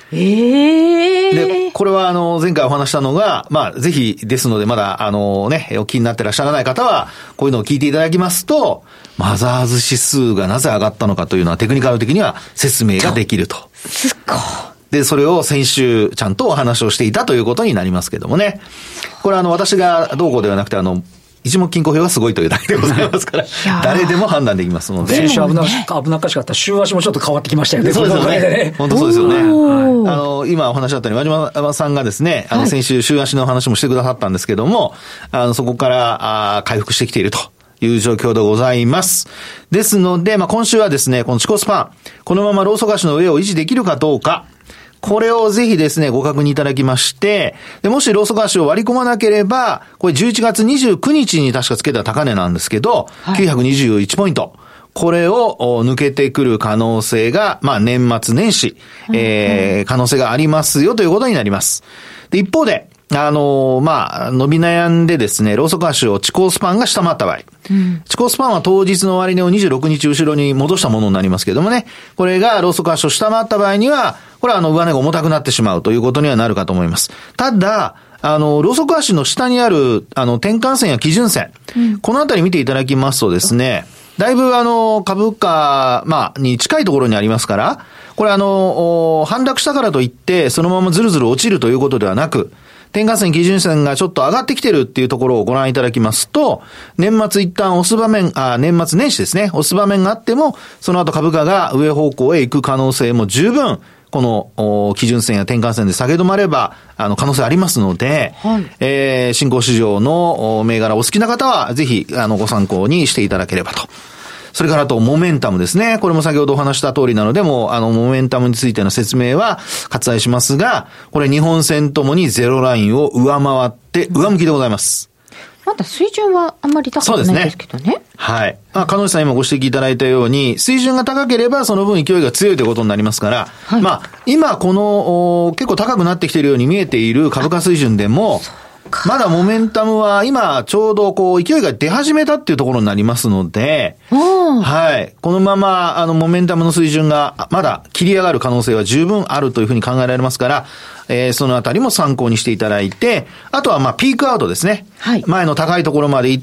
で、これは前回お話したのが、ぜひですので、まだお気になってらっしゃらない方は、こういうのを聞いていただきますと、マザーズ指数がなぜ上がったのかというのはテクニカル的には説明ができると。 すっごい。 で、それを先週ちゃんとお話をしていたということになりますけどもね。これ私がどうこうではなくて、一目金衡表がすごいというだけでございますから、誰でも判断できますので。 先週危なっかしかった週足もちょっと変わってきましたよね。 そうですよね。本当そうですよね。今お話あったように、和島さんがですね、先週週足の話もしてくださったんですけども、そこから回復してきているという状況でございます。ですので、今週はですね、このチコスパン、このままローソク足の上を維持できるかどうか、これをぜひですね、ご確認いただきまして、で、もしローソク足を割り込まなければ、これ11月29日に確かつけた高値なんですけど、921ポイント。これを抜けてくる可能性が、年末年始、可能性がありますよということになります。で、一方で、伸び悩んでですね、ローソク足を地高スパンが下回った場合、地高スパンは当日の終値を26日後ろに戻したものになりますけどもね、これがローソク足を下回った場合には、これは上値が重たくなってしまうということにはなるかと思います。ただ、ローソク足の下にある、転換線や基準線、このあたり見ていただきますとですね、だいぶ株価、に近いところにありますから、これ反落したからといって、そのままずるずる落ちるということではなく、転換線基準線がちょっと上がってきてるっていうところをご覧いただきますと、年末一旦押す場面、年末年始ですね、押す場面があっても、その後株価が上方向へ行く可能性も十分、この基準線や転換線で下げ止まれば、可能性ありますので、新興市場の銘柄お好きな方は、ぜひ、ご参考にしていただければと。それからあと、モメンタムですね。これも先ほどお話した通りなので、もう、モメンタムについての説明は割愛しますが、これ日本線ともにゼロラインを上回って上向きでございます。 まだ水準はあんまり高くないですけどね。 はい。鹿野内さん今ご指摘いただいたように、水準が高ければその分勢いが強いということになりますから、今この、結構高くなってきているように見えている株価水準でも、まだモメンタムは今ちょうど勢いが出始めたっていうところになりますので、はい。このままモメンタムの水準がまだ切り上がる可能性は十分あるというふうに考えられますから、そのあたりも参考にしていただいて、あとはピークアウトですね。はい。前の高いところまで行って、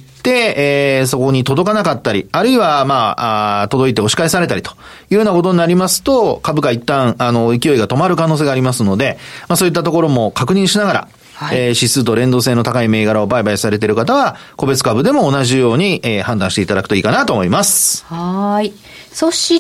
そこに届かなかったり、あるいは届いて押し返されたりというようなことになりますと、株価一旦勢いが止まる可能性がありますので、そういったところも確認しながら、指数と連動性の高い銘柄を売買されている方は、個別株でも同じように、判断していただくといいかなと思います。 はい。そして、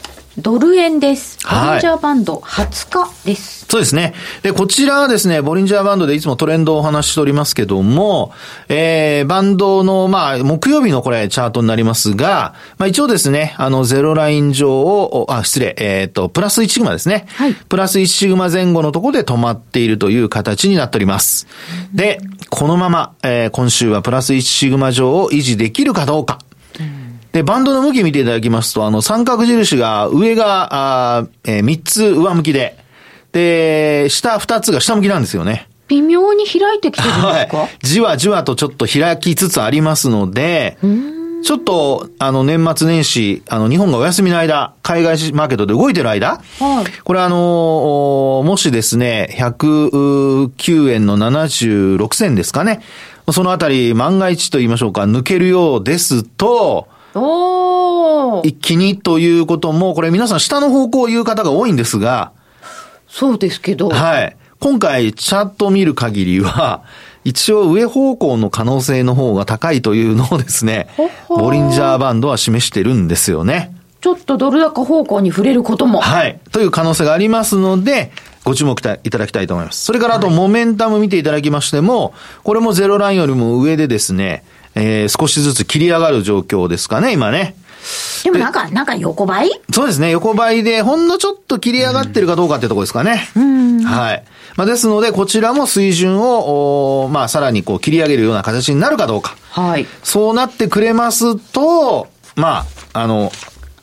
ドル円です。ボリンジャーバンド20日です。 そうですね。で、こちらはですね、ボリンジャーバンドでいつもトレンドをお話ししておりますけども、バンドの、木曜日のこれチャートになりますが、一応ですね、ゼロライン上を、プラス1シグマですね。はい。プラス1シグマ前後のところで止まっているという形になっております。で、このまま、今週はプラス1シグマ上を維持できるかどうか。で、バンドの向き見ていただきますと、三角印が、上が、3つ上向きで、で、下2つが下向きなんですよね。 微妙に開いてきてるんですか？はい。 じわじわとちょっと開きつつありますので、ちょっと、年末年始、日本がお休みの間、海外マーケットで動いてる間、はい。これもしですね、109円の76銭ですかね。そのあたり、万が一と言いましょうか、抜けるようですと、一気にということも、これ皆さん下の方向を言う方が多いんですが、 そうですけど。 はい。今回チャートを見る限りは、一応上方向の可能性の方が高いというのをですね、ボリンジャーバンドは示してるんですよね。 ちょっとドル高方向に触れることも。 はい。という可能性がありますので、ご注目いただきたいと思います。それからあと、モメンタム見ていただきましても、これもゼロラインよりも上でですね、少しずつ切り上がる状況ですかね、今ね。 でもなんか横ばい？ そうですね、横ばいで、ほんのちょっと切り上がってるかどうかってところですかね。はい。ですので、こちらも水準を、さらに切り上げるような形になるかどうか。はい。そうなってくれますと、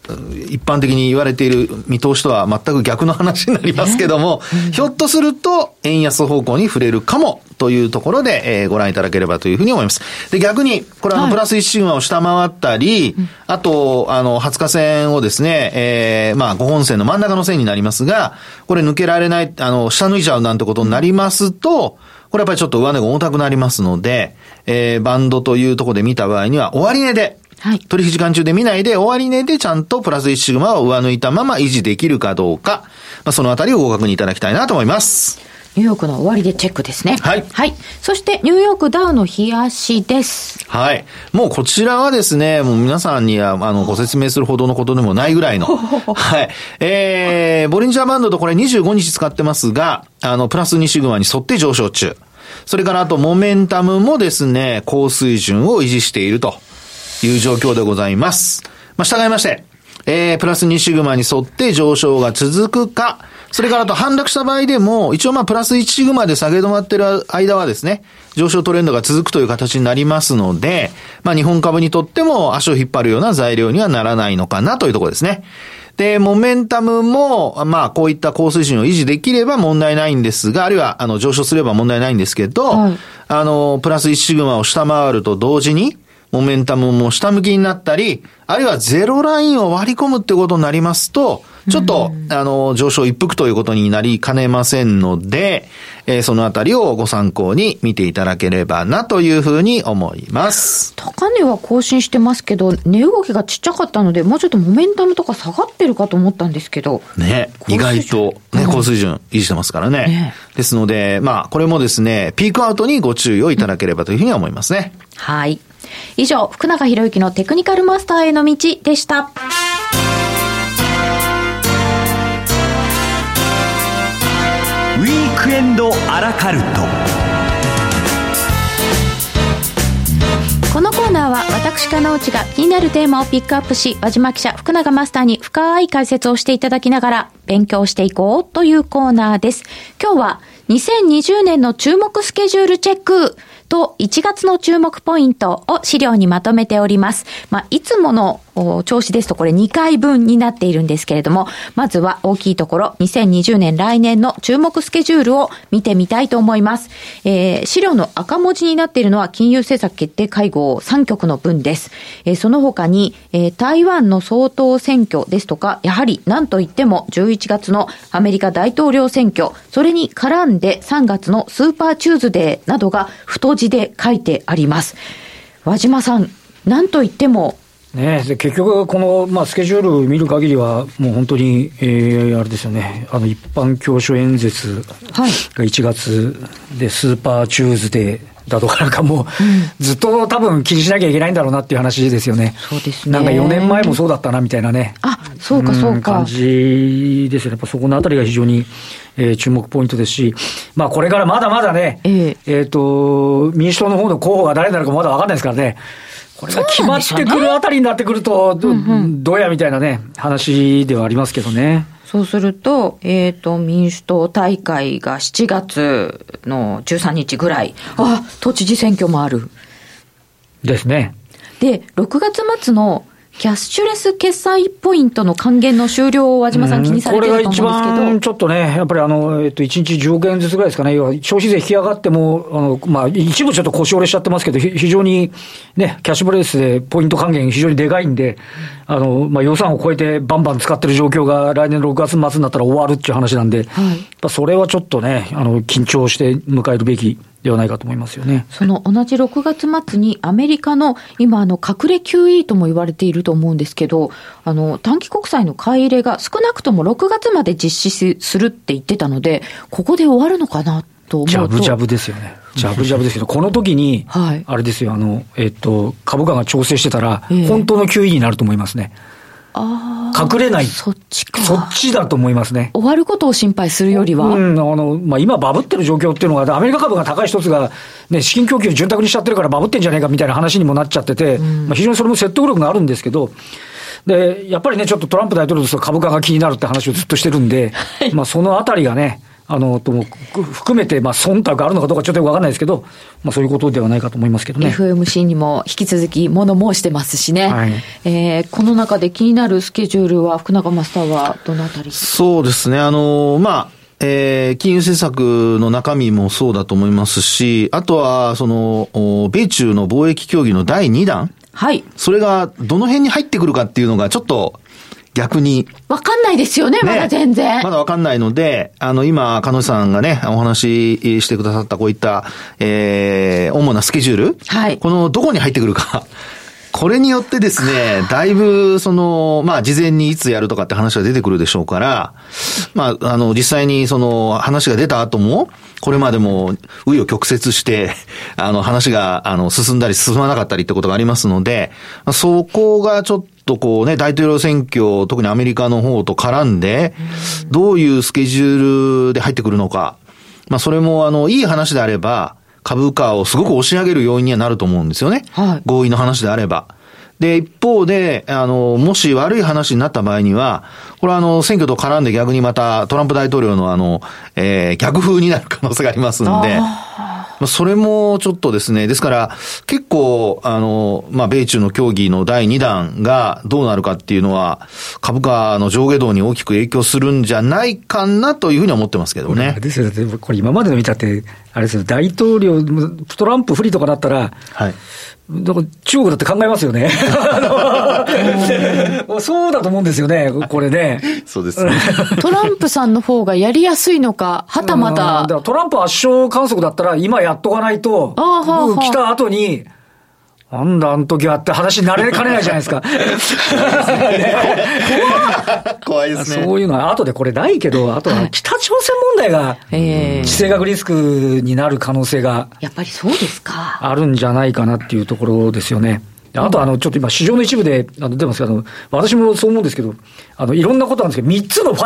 一般的に言われている見通しとは全く逆の話になりますけども、ひょっとすると円安方向に触れるかもというところで、ご覧いただければというふうに思います。で、逆に、これプラス1シグマを下回ったり、あと、20日線をですね、5本線の真ん中の線になりますが、これ抜けられない、下抜いちゃうなんてことになりますと、これやっぱりちょっと上値が重たくなりますので、バンドというところで見た場合には、終値で、取引時間中で見ないで、終値でちゃんとプラス1シグマを上抜いたまま維持できるかどうか、そのあたりをご確認いただきたいなと思います。 ニューヨークの終値チェックですね。 はい。 はい。そしてニューヨークダウの冷やしです。 はい。もうこちらはですね、もう皆さんにはご説明するほどのことでもないぐらいの。はい。ボリンジャーバンドとこれ25日使ってますが、プラス2シグマに沿って上昇中。それからあとモメンタムもですね、高水準を維持しているという状況でございます。従いまして、プラス2シグマに沿って上昇が続くか、それからあと反落した場合でも、一応プラス1シグマで下げ止まってる間はですね、上昇トレンドが続くという形になりますので、日本株にとっても足を引っ張るような材料にはならないのかなというところですね。で、モメンタムも、こういった高水準を維持できれば問題ないんですが、あるいは、上昇すれば問題ないんですけど、プラス1シグマを下回ると同時に、モメンタムも下向きになったり、あるいはゼロラインを割り込むってことになりますと、ちょっと、上昇一服ということになりかねませんので、そのあたりをご参考に見ていただければなというふうに思います。 高値は更新してますけど、値動きがちっちゃかったので、もうちょっとモメンタムとか下がってるかと思ったんですけど。 ね、意外とね、高水準維持してますからね。ですので、これもですね、ピークアウトにご注意をいただければというふうに思いますね。 はい。以上、福永博之のテクニカルマスターへの道でした。 ウィークエンドアラカルト。 このコーナーは私金内が気になるテーマをピックアップし、和島記者福永マスターに深い解説をしていただきながら勉強していこうというコーナーです。今日は2020年の注目スケジュールチェックと1月の注目ポイントを資料にまとめております。いつもの調子ですとこれ2回分になっているんですけれども、まずは大きいところ2020年来年の注目スケジュールを見てみたいと思います。資料の赤文字になっているのは金融政策決定会合3局の分です。その他に、台湾の総統選挙ですとか、やはり何といっても11月のアメリカ大統領選挙、それに絡んで3月のスーパーチューズデーなどが太字で書いてあります。和島さん、何といってもね、で結局この、スケジュールを見る限りはもう本当に、あれですよね、一般教書演説が1月でスーパーチューズデーだとかなんかもう、ずっと多分気にしなきゃいけないんだろうなっていう話ですよね。 そうですね。 なんか4年前もそうだったなみたいなね。 そうかそうか。 感じですよね。やっぱそこのあたりが非常に、注目ポイントですし、これからまだまだね、民主党の方の候補が誰になるかまだ分かんないですからね。これが決まってくるあたりになってくると、どうやみたいなね、話ではありますけどね。 そうすると、民主党大会が7月の13日ぐらい。都知事選挙もある。 ですね。 で、6月末のキャッシュレス決済ポイントの還元の終了を和島さん気にされてると思うんですけど。これが一番ちょっとね、やっぱり1日10億円ずつぐらいですかね。要は消費税引き上がっても、一部ちょっと腰折れしちゃってますけど、非常にね、キャッシュレスでポイント還元非常にでかいんで、予算を超えてバンバン使ってる状況が来年の6月末になったら終わるっていう話なんで、それはちょっとね、緊張して迎えるべきではないかと思いますよね。その同じ6月末にアメリカの今隠れ QE とも言われていると思うんですけど、短期国債の買い入れが少なくとも6月まで実施するって言ってたので、ここで終わるのかなと思うと。 ジャブジャブですよね。ジャブジャブですけど、この時に、あれですよ、株価が調整してたら、本当の QE になると思いますね。隠れない。 そっちか。 そっちだと思いますね。 終わることを心配するよりは。 今バブってる状況っていうのが、アメリカ株が高い一つが、ね、資金供給潤沢にしちゃってるからバブってんじゃないかみたいな話にもなっちゃってて、非常にそれも説得力があるんですけど、で、やっぱりね、ちょっとトランプ大統領としては株価が気になるって話をずっとしてるんで、そのあたりがね、 とも含めて、忖度あるのかどうかちょっとよくわかんないですけど、そういうことではないかと思いますけどね。 FOMC にも引き続き物申してますしね。 はい、 この中で気になるスケジュールは、福永マスターはどのあたり？ そうですね。金融政策の中身もそうだと思いますし、あとは、米中の貿易協議の第2弾。 はい。 それがどの辺に入ってくるかっていうのがちょっと逆に。 わかんないですよね、まだ全然。 まだわかんないので、今、鹿野さんがね、お話ししてくださったこういった、主なスケジュール。 はい。 この、どこに入ってくるか。これによってですね、だいぶ、事前にいつやるとかって話が出てくるでしょうから、実際に話が出た後も、これまでも、紆余曲折して、話が、進んだり進まなかったりってことがありますので、そこがちょっと大統領選挙、特にアメリカの方と絡んで、どういうスケジュールで入ってくるのか。それも、いい話であれば、株価をすごく押し上げる要因にはなると思うんですよね。 はい。 合意の話であれば。で、一方で、もし悪い話になった場合には、これは選挙と絡んで逆にまたトランプ大統領の逆風になる可能性がありますんで、それもちょっとですね、ですから結構、米中の協議の第2弾がどうなるかっていうのは、株価の上下動に大きく影響するんじゃないかなというふうに思ってますけどね。 ですよね。これ今までの見たって、あれですよ、大統領、トランプ不利とかだったら、 はい。 だから中国だって考えますよね。そうだと思うんですよね、これね。 そうですね。 トランプさんの方がやりやすいのか、はたまた。 だからトランプ圧勝観測だったら、今やっとかないと、来た後に、なんだあの時はって話になれかねないじゃないですか。 怖いですね。 そういうのは後でこれないけど、あとは北朝鮮問題が地政学リスクになる可能性がやっぱりそうですか。 あるんじゃないかなっていうところですよね。あとちょっと今市場の一部で出ますけど、私もそう思うんですけど、いろんなことなんですけど、3つの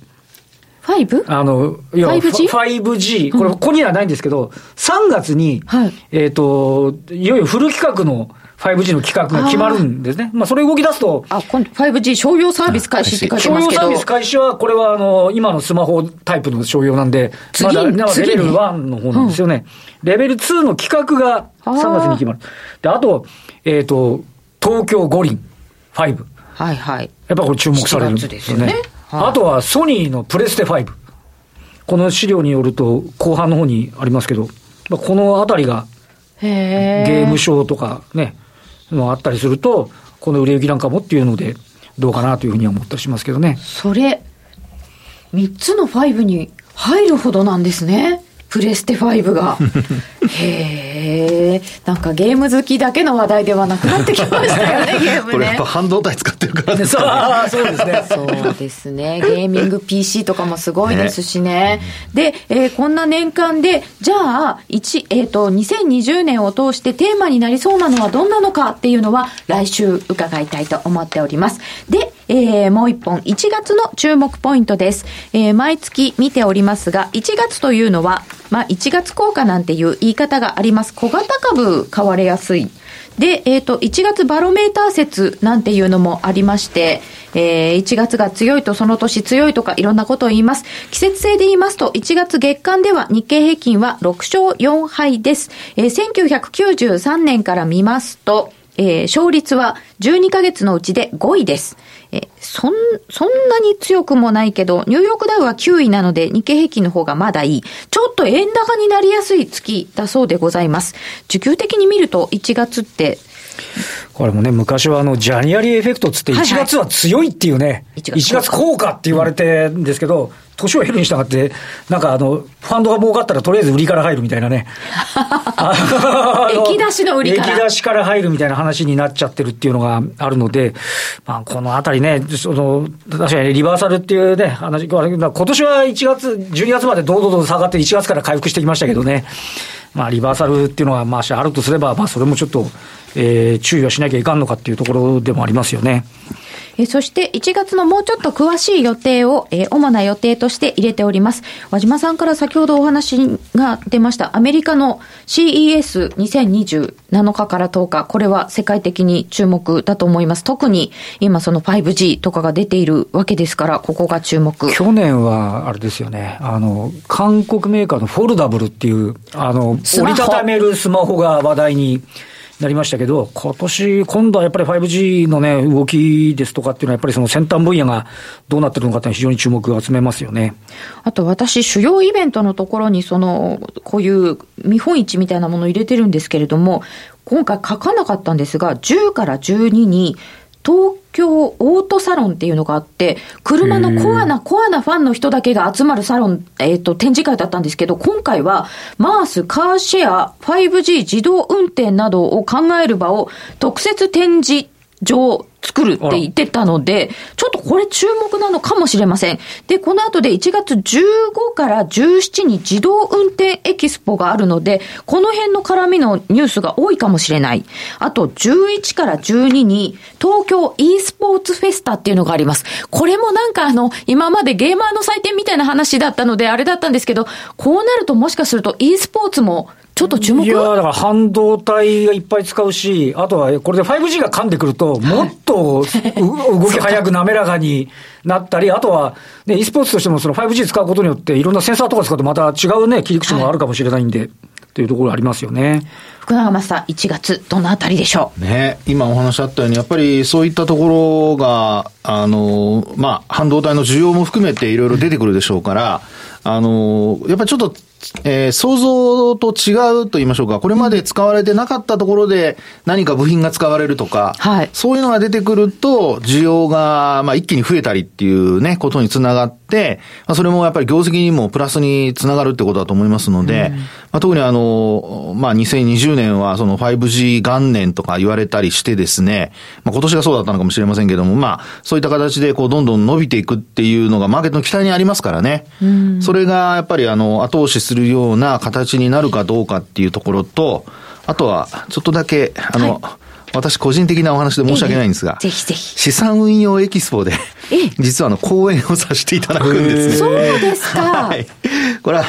5。5G? これ、ここにはないんですけど、3月に、 はい、 いよいよフル規格の 5G の規格が決まるんですね。それ動き出すと。 今度 5G 商用サービス開始って書いてますけど。 商用サービス開始は、これは今のスマホタイプの商用なんで、まだレベル1の方なんですよね。レベル2の規格が3月に決まる。で、あと、東京五輪5。 はいはい。 やっぱこれ注目されるんですよね。あとはソニーのプレステ5。この資料によると後半の方にありますけど、このあたりがゲームショーとかね、あったりすると、この売れ行きなんかもっていうので、どうかなというふうには思ったりしますけどね。 それ、3つの5に入るほどなんですね。プレステ5が。へー。なんかゲーム好きだけの話題ではなくなってきましたよね、ゲームね。 これやっぱ半導体使ってるからですね。 そうですね。 そうですね。ゲーミング PC とかもすごいですしね。で、こんな年間で、じゃあ、2020年を通してテーマになりそうなのはどんなのかっていうのは来週伺いたいと思っております。で、もう一本、1月の注目ポイントです。毎月見ておりますが、1月というのは、1月効果なんていう言い方があります。小型株買われやすい。で、1月バロメーター説なんていうのもありまして、1月が強いとその年強いとかいろんなことを言います。季節性で言いますと、1月月間では日経平均は6勝4敗です。1993年から見ますと、勝率は12ヶ月のうちで5位です。そんなに強くもないけど、ニューヨークダウは9位なので日経平均の方がまだいい。ちょっと円高になりやすい月だそうでございます。需給的に見ると1月って、 これもね、昔はジャニアリーエフェクトつって1月は強いっていうね、1月効果って言われてるんですけど、年を減るに従って、なんかファンドが儲かったらとりあえず売りから入るみたいなね。 液出しの売りから。 液出しから入るみたいな話になっちゃってるっていうのがあるので、このあたりね、確かにリバーサルっていうね、話、今年は12月までどうどう下がって1月から回復してきましたけどね。リバーサルっていうのは、あるとすれば、それもちょっと、注意はしなきゃいかんのかっていうところでもありますよね。 そして1月のもうちょっと詳しい予定を、主な予定として入れております。和島さんから先ほどお話が出ましたアメリカの CES2020 7日から10日、これは世界的に注目だと思います。特に今その 5G とかが出ているわけですから、ここが注目。 去年はあれですよね、韓国メーカーのフォルダブルっていう折りたためるスマホが話題になりましたけど、今度はやっぱり 5G のね、動きですとかっていうのはやっぱりその先端分野がどうなってるのかっていうのは非常に注目を集めますよね。 あと私、主要イベントのところにこういう見本市みたいなものを入れてるんですけれども、今回書かなかったんですが、10から12に東京オートサロンっていうのがあって、車のコアなファンの人だけが集まるサロン、展示会だったんですけど、今回はマース、カーシェア、5G 自動運転などを考える場を特設展示場作るって言ってたので、ちょっとこれ注目なのかもしれません。で、この後で1月15から17に自動運転エキスポがあるので、この辺の絡みのニュースが多いかもしれない。あと11から12に東京 e スポーツフェスタっていうのがあります。これもなんか今までゲーマーの祭典みたいな話だったのであれだったんですけど、こうなるともしかすると e スポーツもちょっと注目。 いやだから半導体がいっぱい使うし、あとはこれで 5G が噛んでくるともっと動き早く滑らかになったり、あとはね e スポーツとしてもその 5G 使うことによっていろんなセンサーとか使うとまた違うね切り口もあるかもしれないんで、っていうところありますよね。 福永マスター、1月どのあたりでしょうね。今お話あったようにやっぱりそういったところが半導体の需要も含めていろいろ出てくるでしょうから、やっぱりちょっと想像と違うと言いましょうか、これまで使われてなかったところで何か部品が使われるとか、はい、そういうのが出てくると需要が一気に増えたりっていうねことにつながって、それもやっぱり業績にもプラスにつながるってことだと思いますので、特に2020年はその 5G 元年とか言われたりしてですね、今年がそうだったのかもしれませんけども、そういった形でどんどん伸びていくっていうのがマーケットの期待にありますからね。それがやっぱり後押しするような形になるかどうかっていうところと、あとはちょっとだけ私個人的なお話で申し訳ないんですが、 ぜひぜひ資産運用エキスポで実は講演をさせていただくんですね。 そうですか。 はい。これは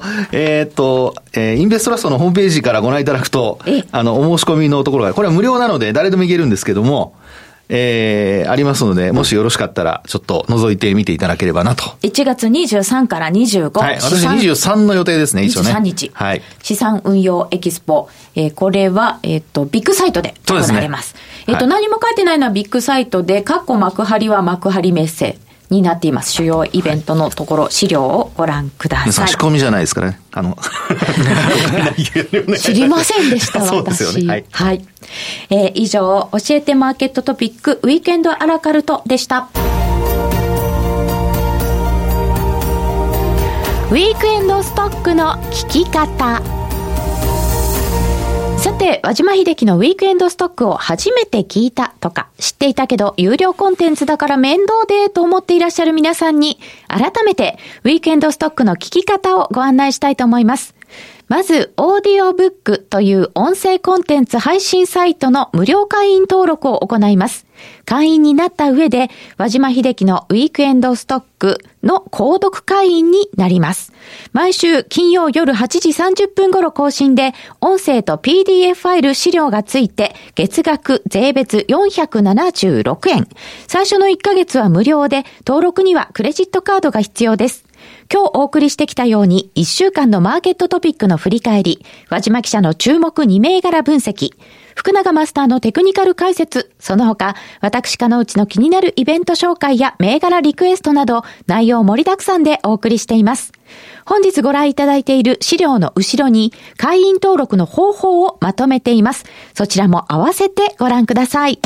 インベストラストのホームページからご覧いただくと、お申し込みのところが、これは無料なので誰でも行けるんですけども、ありますので、もしよろしかったらちょっと覗いてみていただければなと。 1月23から25。 はい。私23の予定ですね、一応ね。 23日。 はい。 資産運用エキスポ。これは、ビッグサイトで行われます。何も書いてないのはビッグサイトで、幕張は幕張メッセになっています。主要イベントのところ、資料をご覧ください。 仕込みじゃないですからね。 知りませんでした、私。 そうですよね。はい。 はい。以上、教えてマーケットトピック、ウィークエンドアラカルトでした。ウィークエンドストックの聞き方。さて、和島秀樹のウィークエンドストックを初めて聞いたとか、知っていたけど有料コンテンツだから面倒でと思っていらっしゃる皆さんに、改めてウィークエンドストックの聞き方をご案内したいと思います。まず、オーディオブックという音声コンテンツ配信サイトの無料会員登録を行います。会員になった上で、和島秀樹のウィークエンドストックの購読会員になります。毎週金曜夜8時30分頃更新で、音声と PDF ファイル資料がついて、月額税別476円。最初の1ヶ月は無料で、登録にはクレジットカードが必要です。今日お送りしてきたように1週間のマーケットトピックの振り返り、和島記者の注目2銘柄分析、福永マスターのテクニカル解説、その他私鹿野内の気になるイベント紹介や銘柄リクエストなど内容盛りだくさんでお送りしています。本日ご覧いただいている資料の後ろに会員登録の方法をまとめています。そちらも合わせてご覧ください。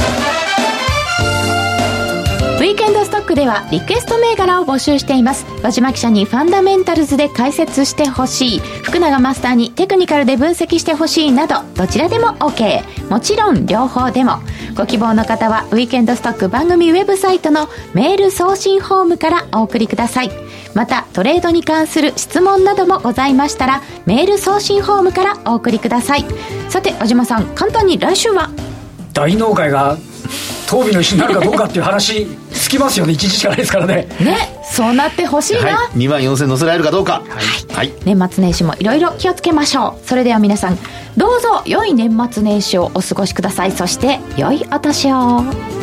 ウィークエンドストックではリクエスト銘柄を募集しています。和島記者にファンダメンタルズで解説してほしい、福永マスターにテクニカルで分析してほしいなど、どちらでも OK。 もちろん両方でも。ご希望の方はウィークエンドストック番組ウェブサイトのメール送信フォームからお送りください。またトレードに関する質問などもございましたら、メール送信フォームからお送りください。さて和島さん、簡単に来週は大納会が当備の石になるかどうかっていう話つきますよね。1日しかないですからね。 ね、そうなってほしいな、 はい、2万4000乗せられるかどうか。はい、 年末年始もいろいろ気をつけましょう。それでは皆さんどうぞ良い年末年始をお過ごしください。そして良いお年を。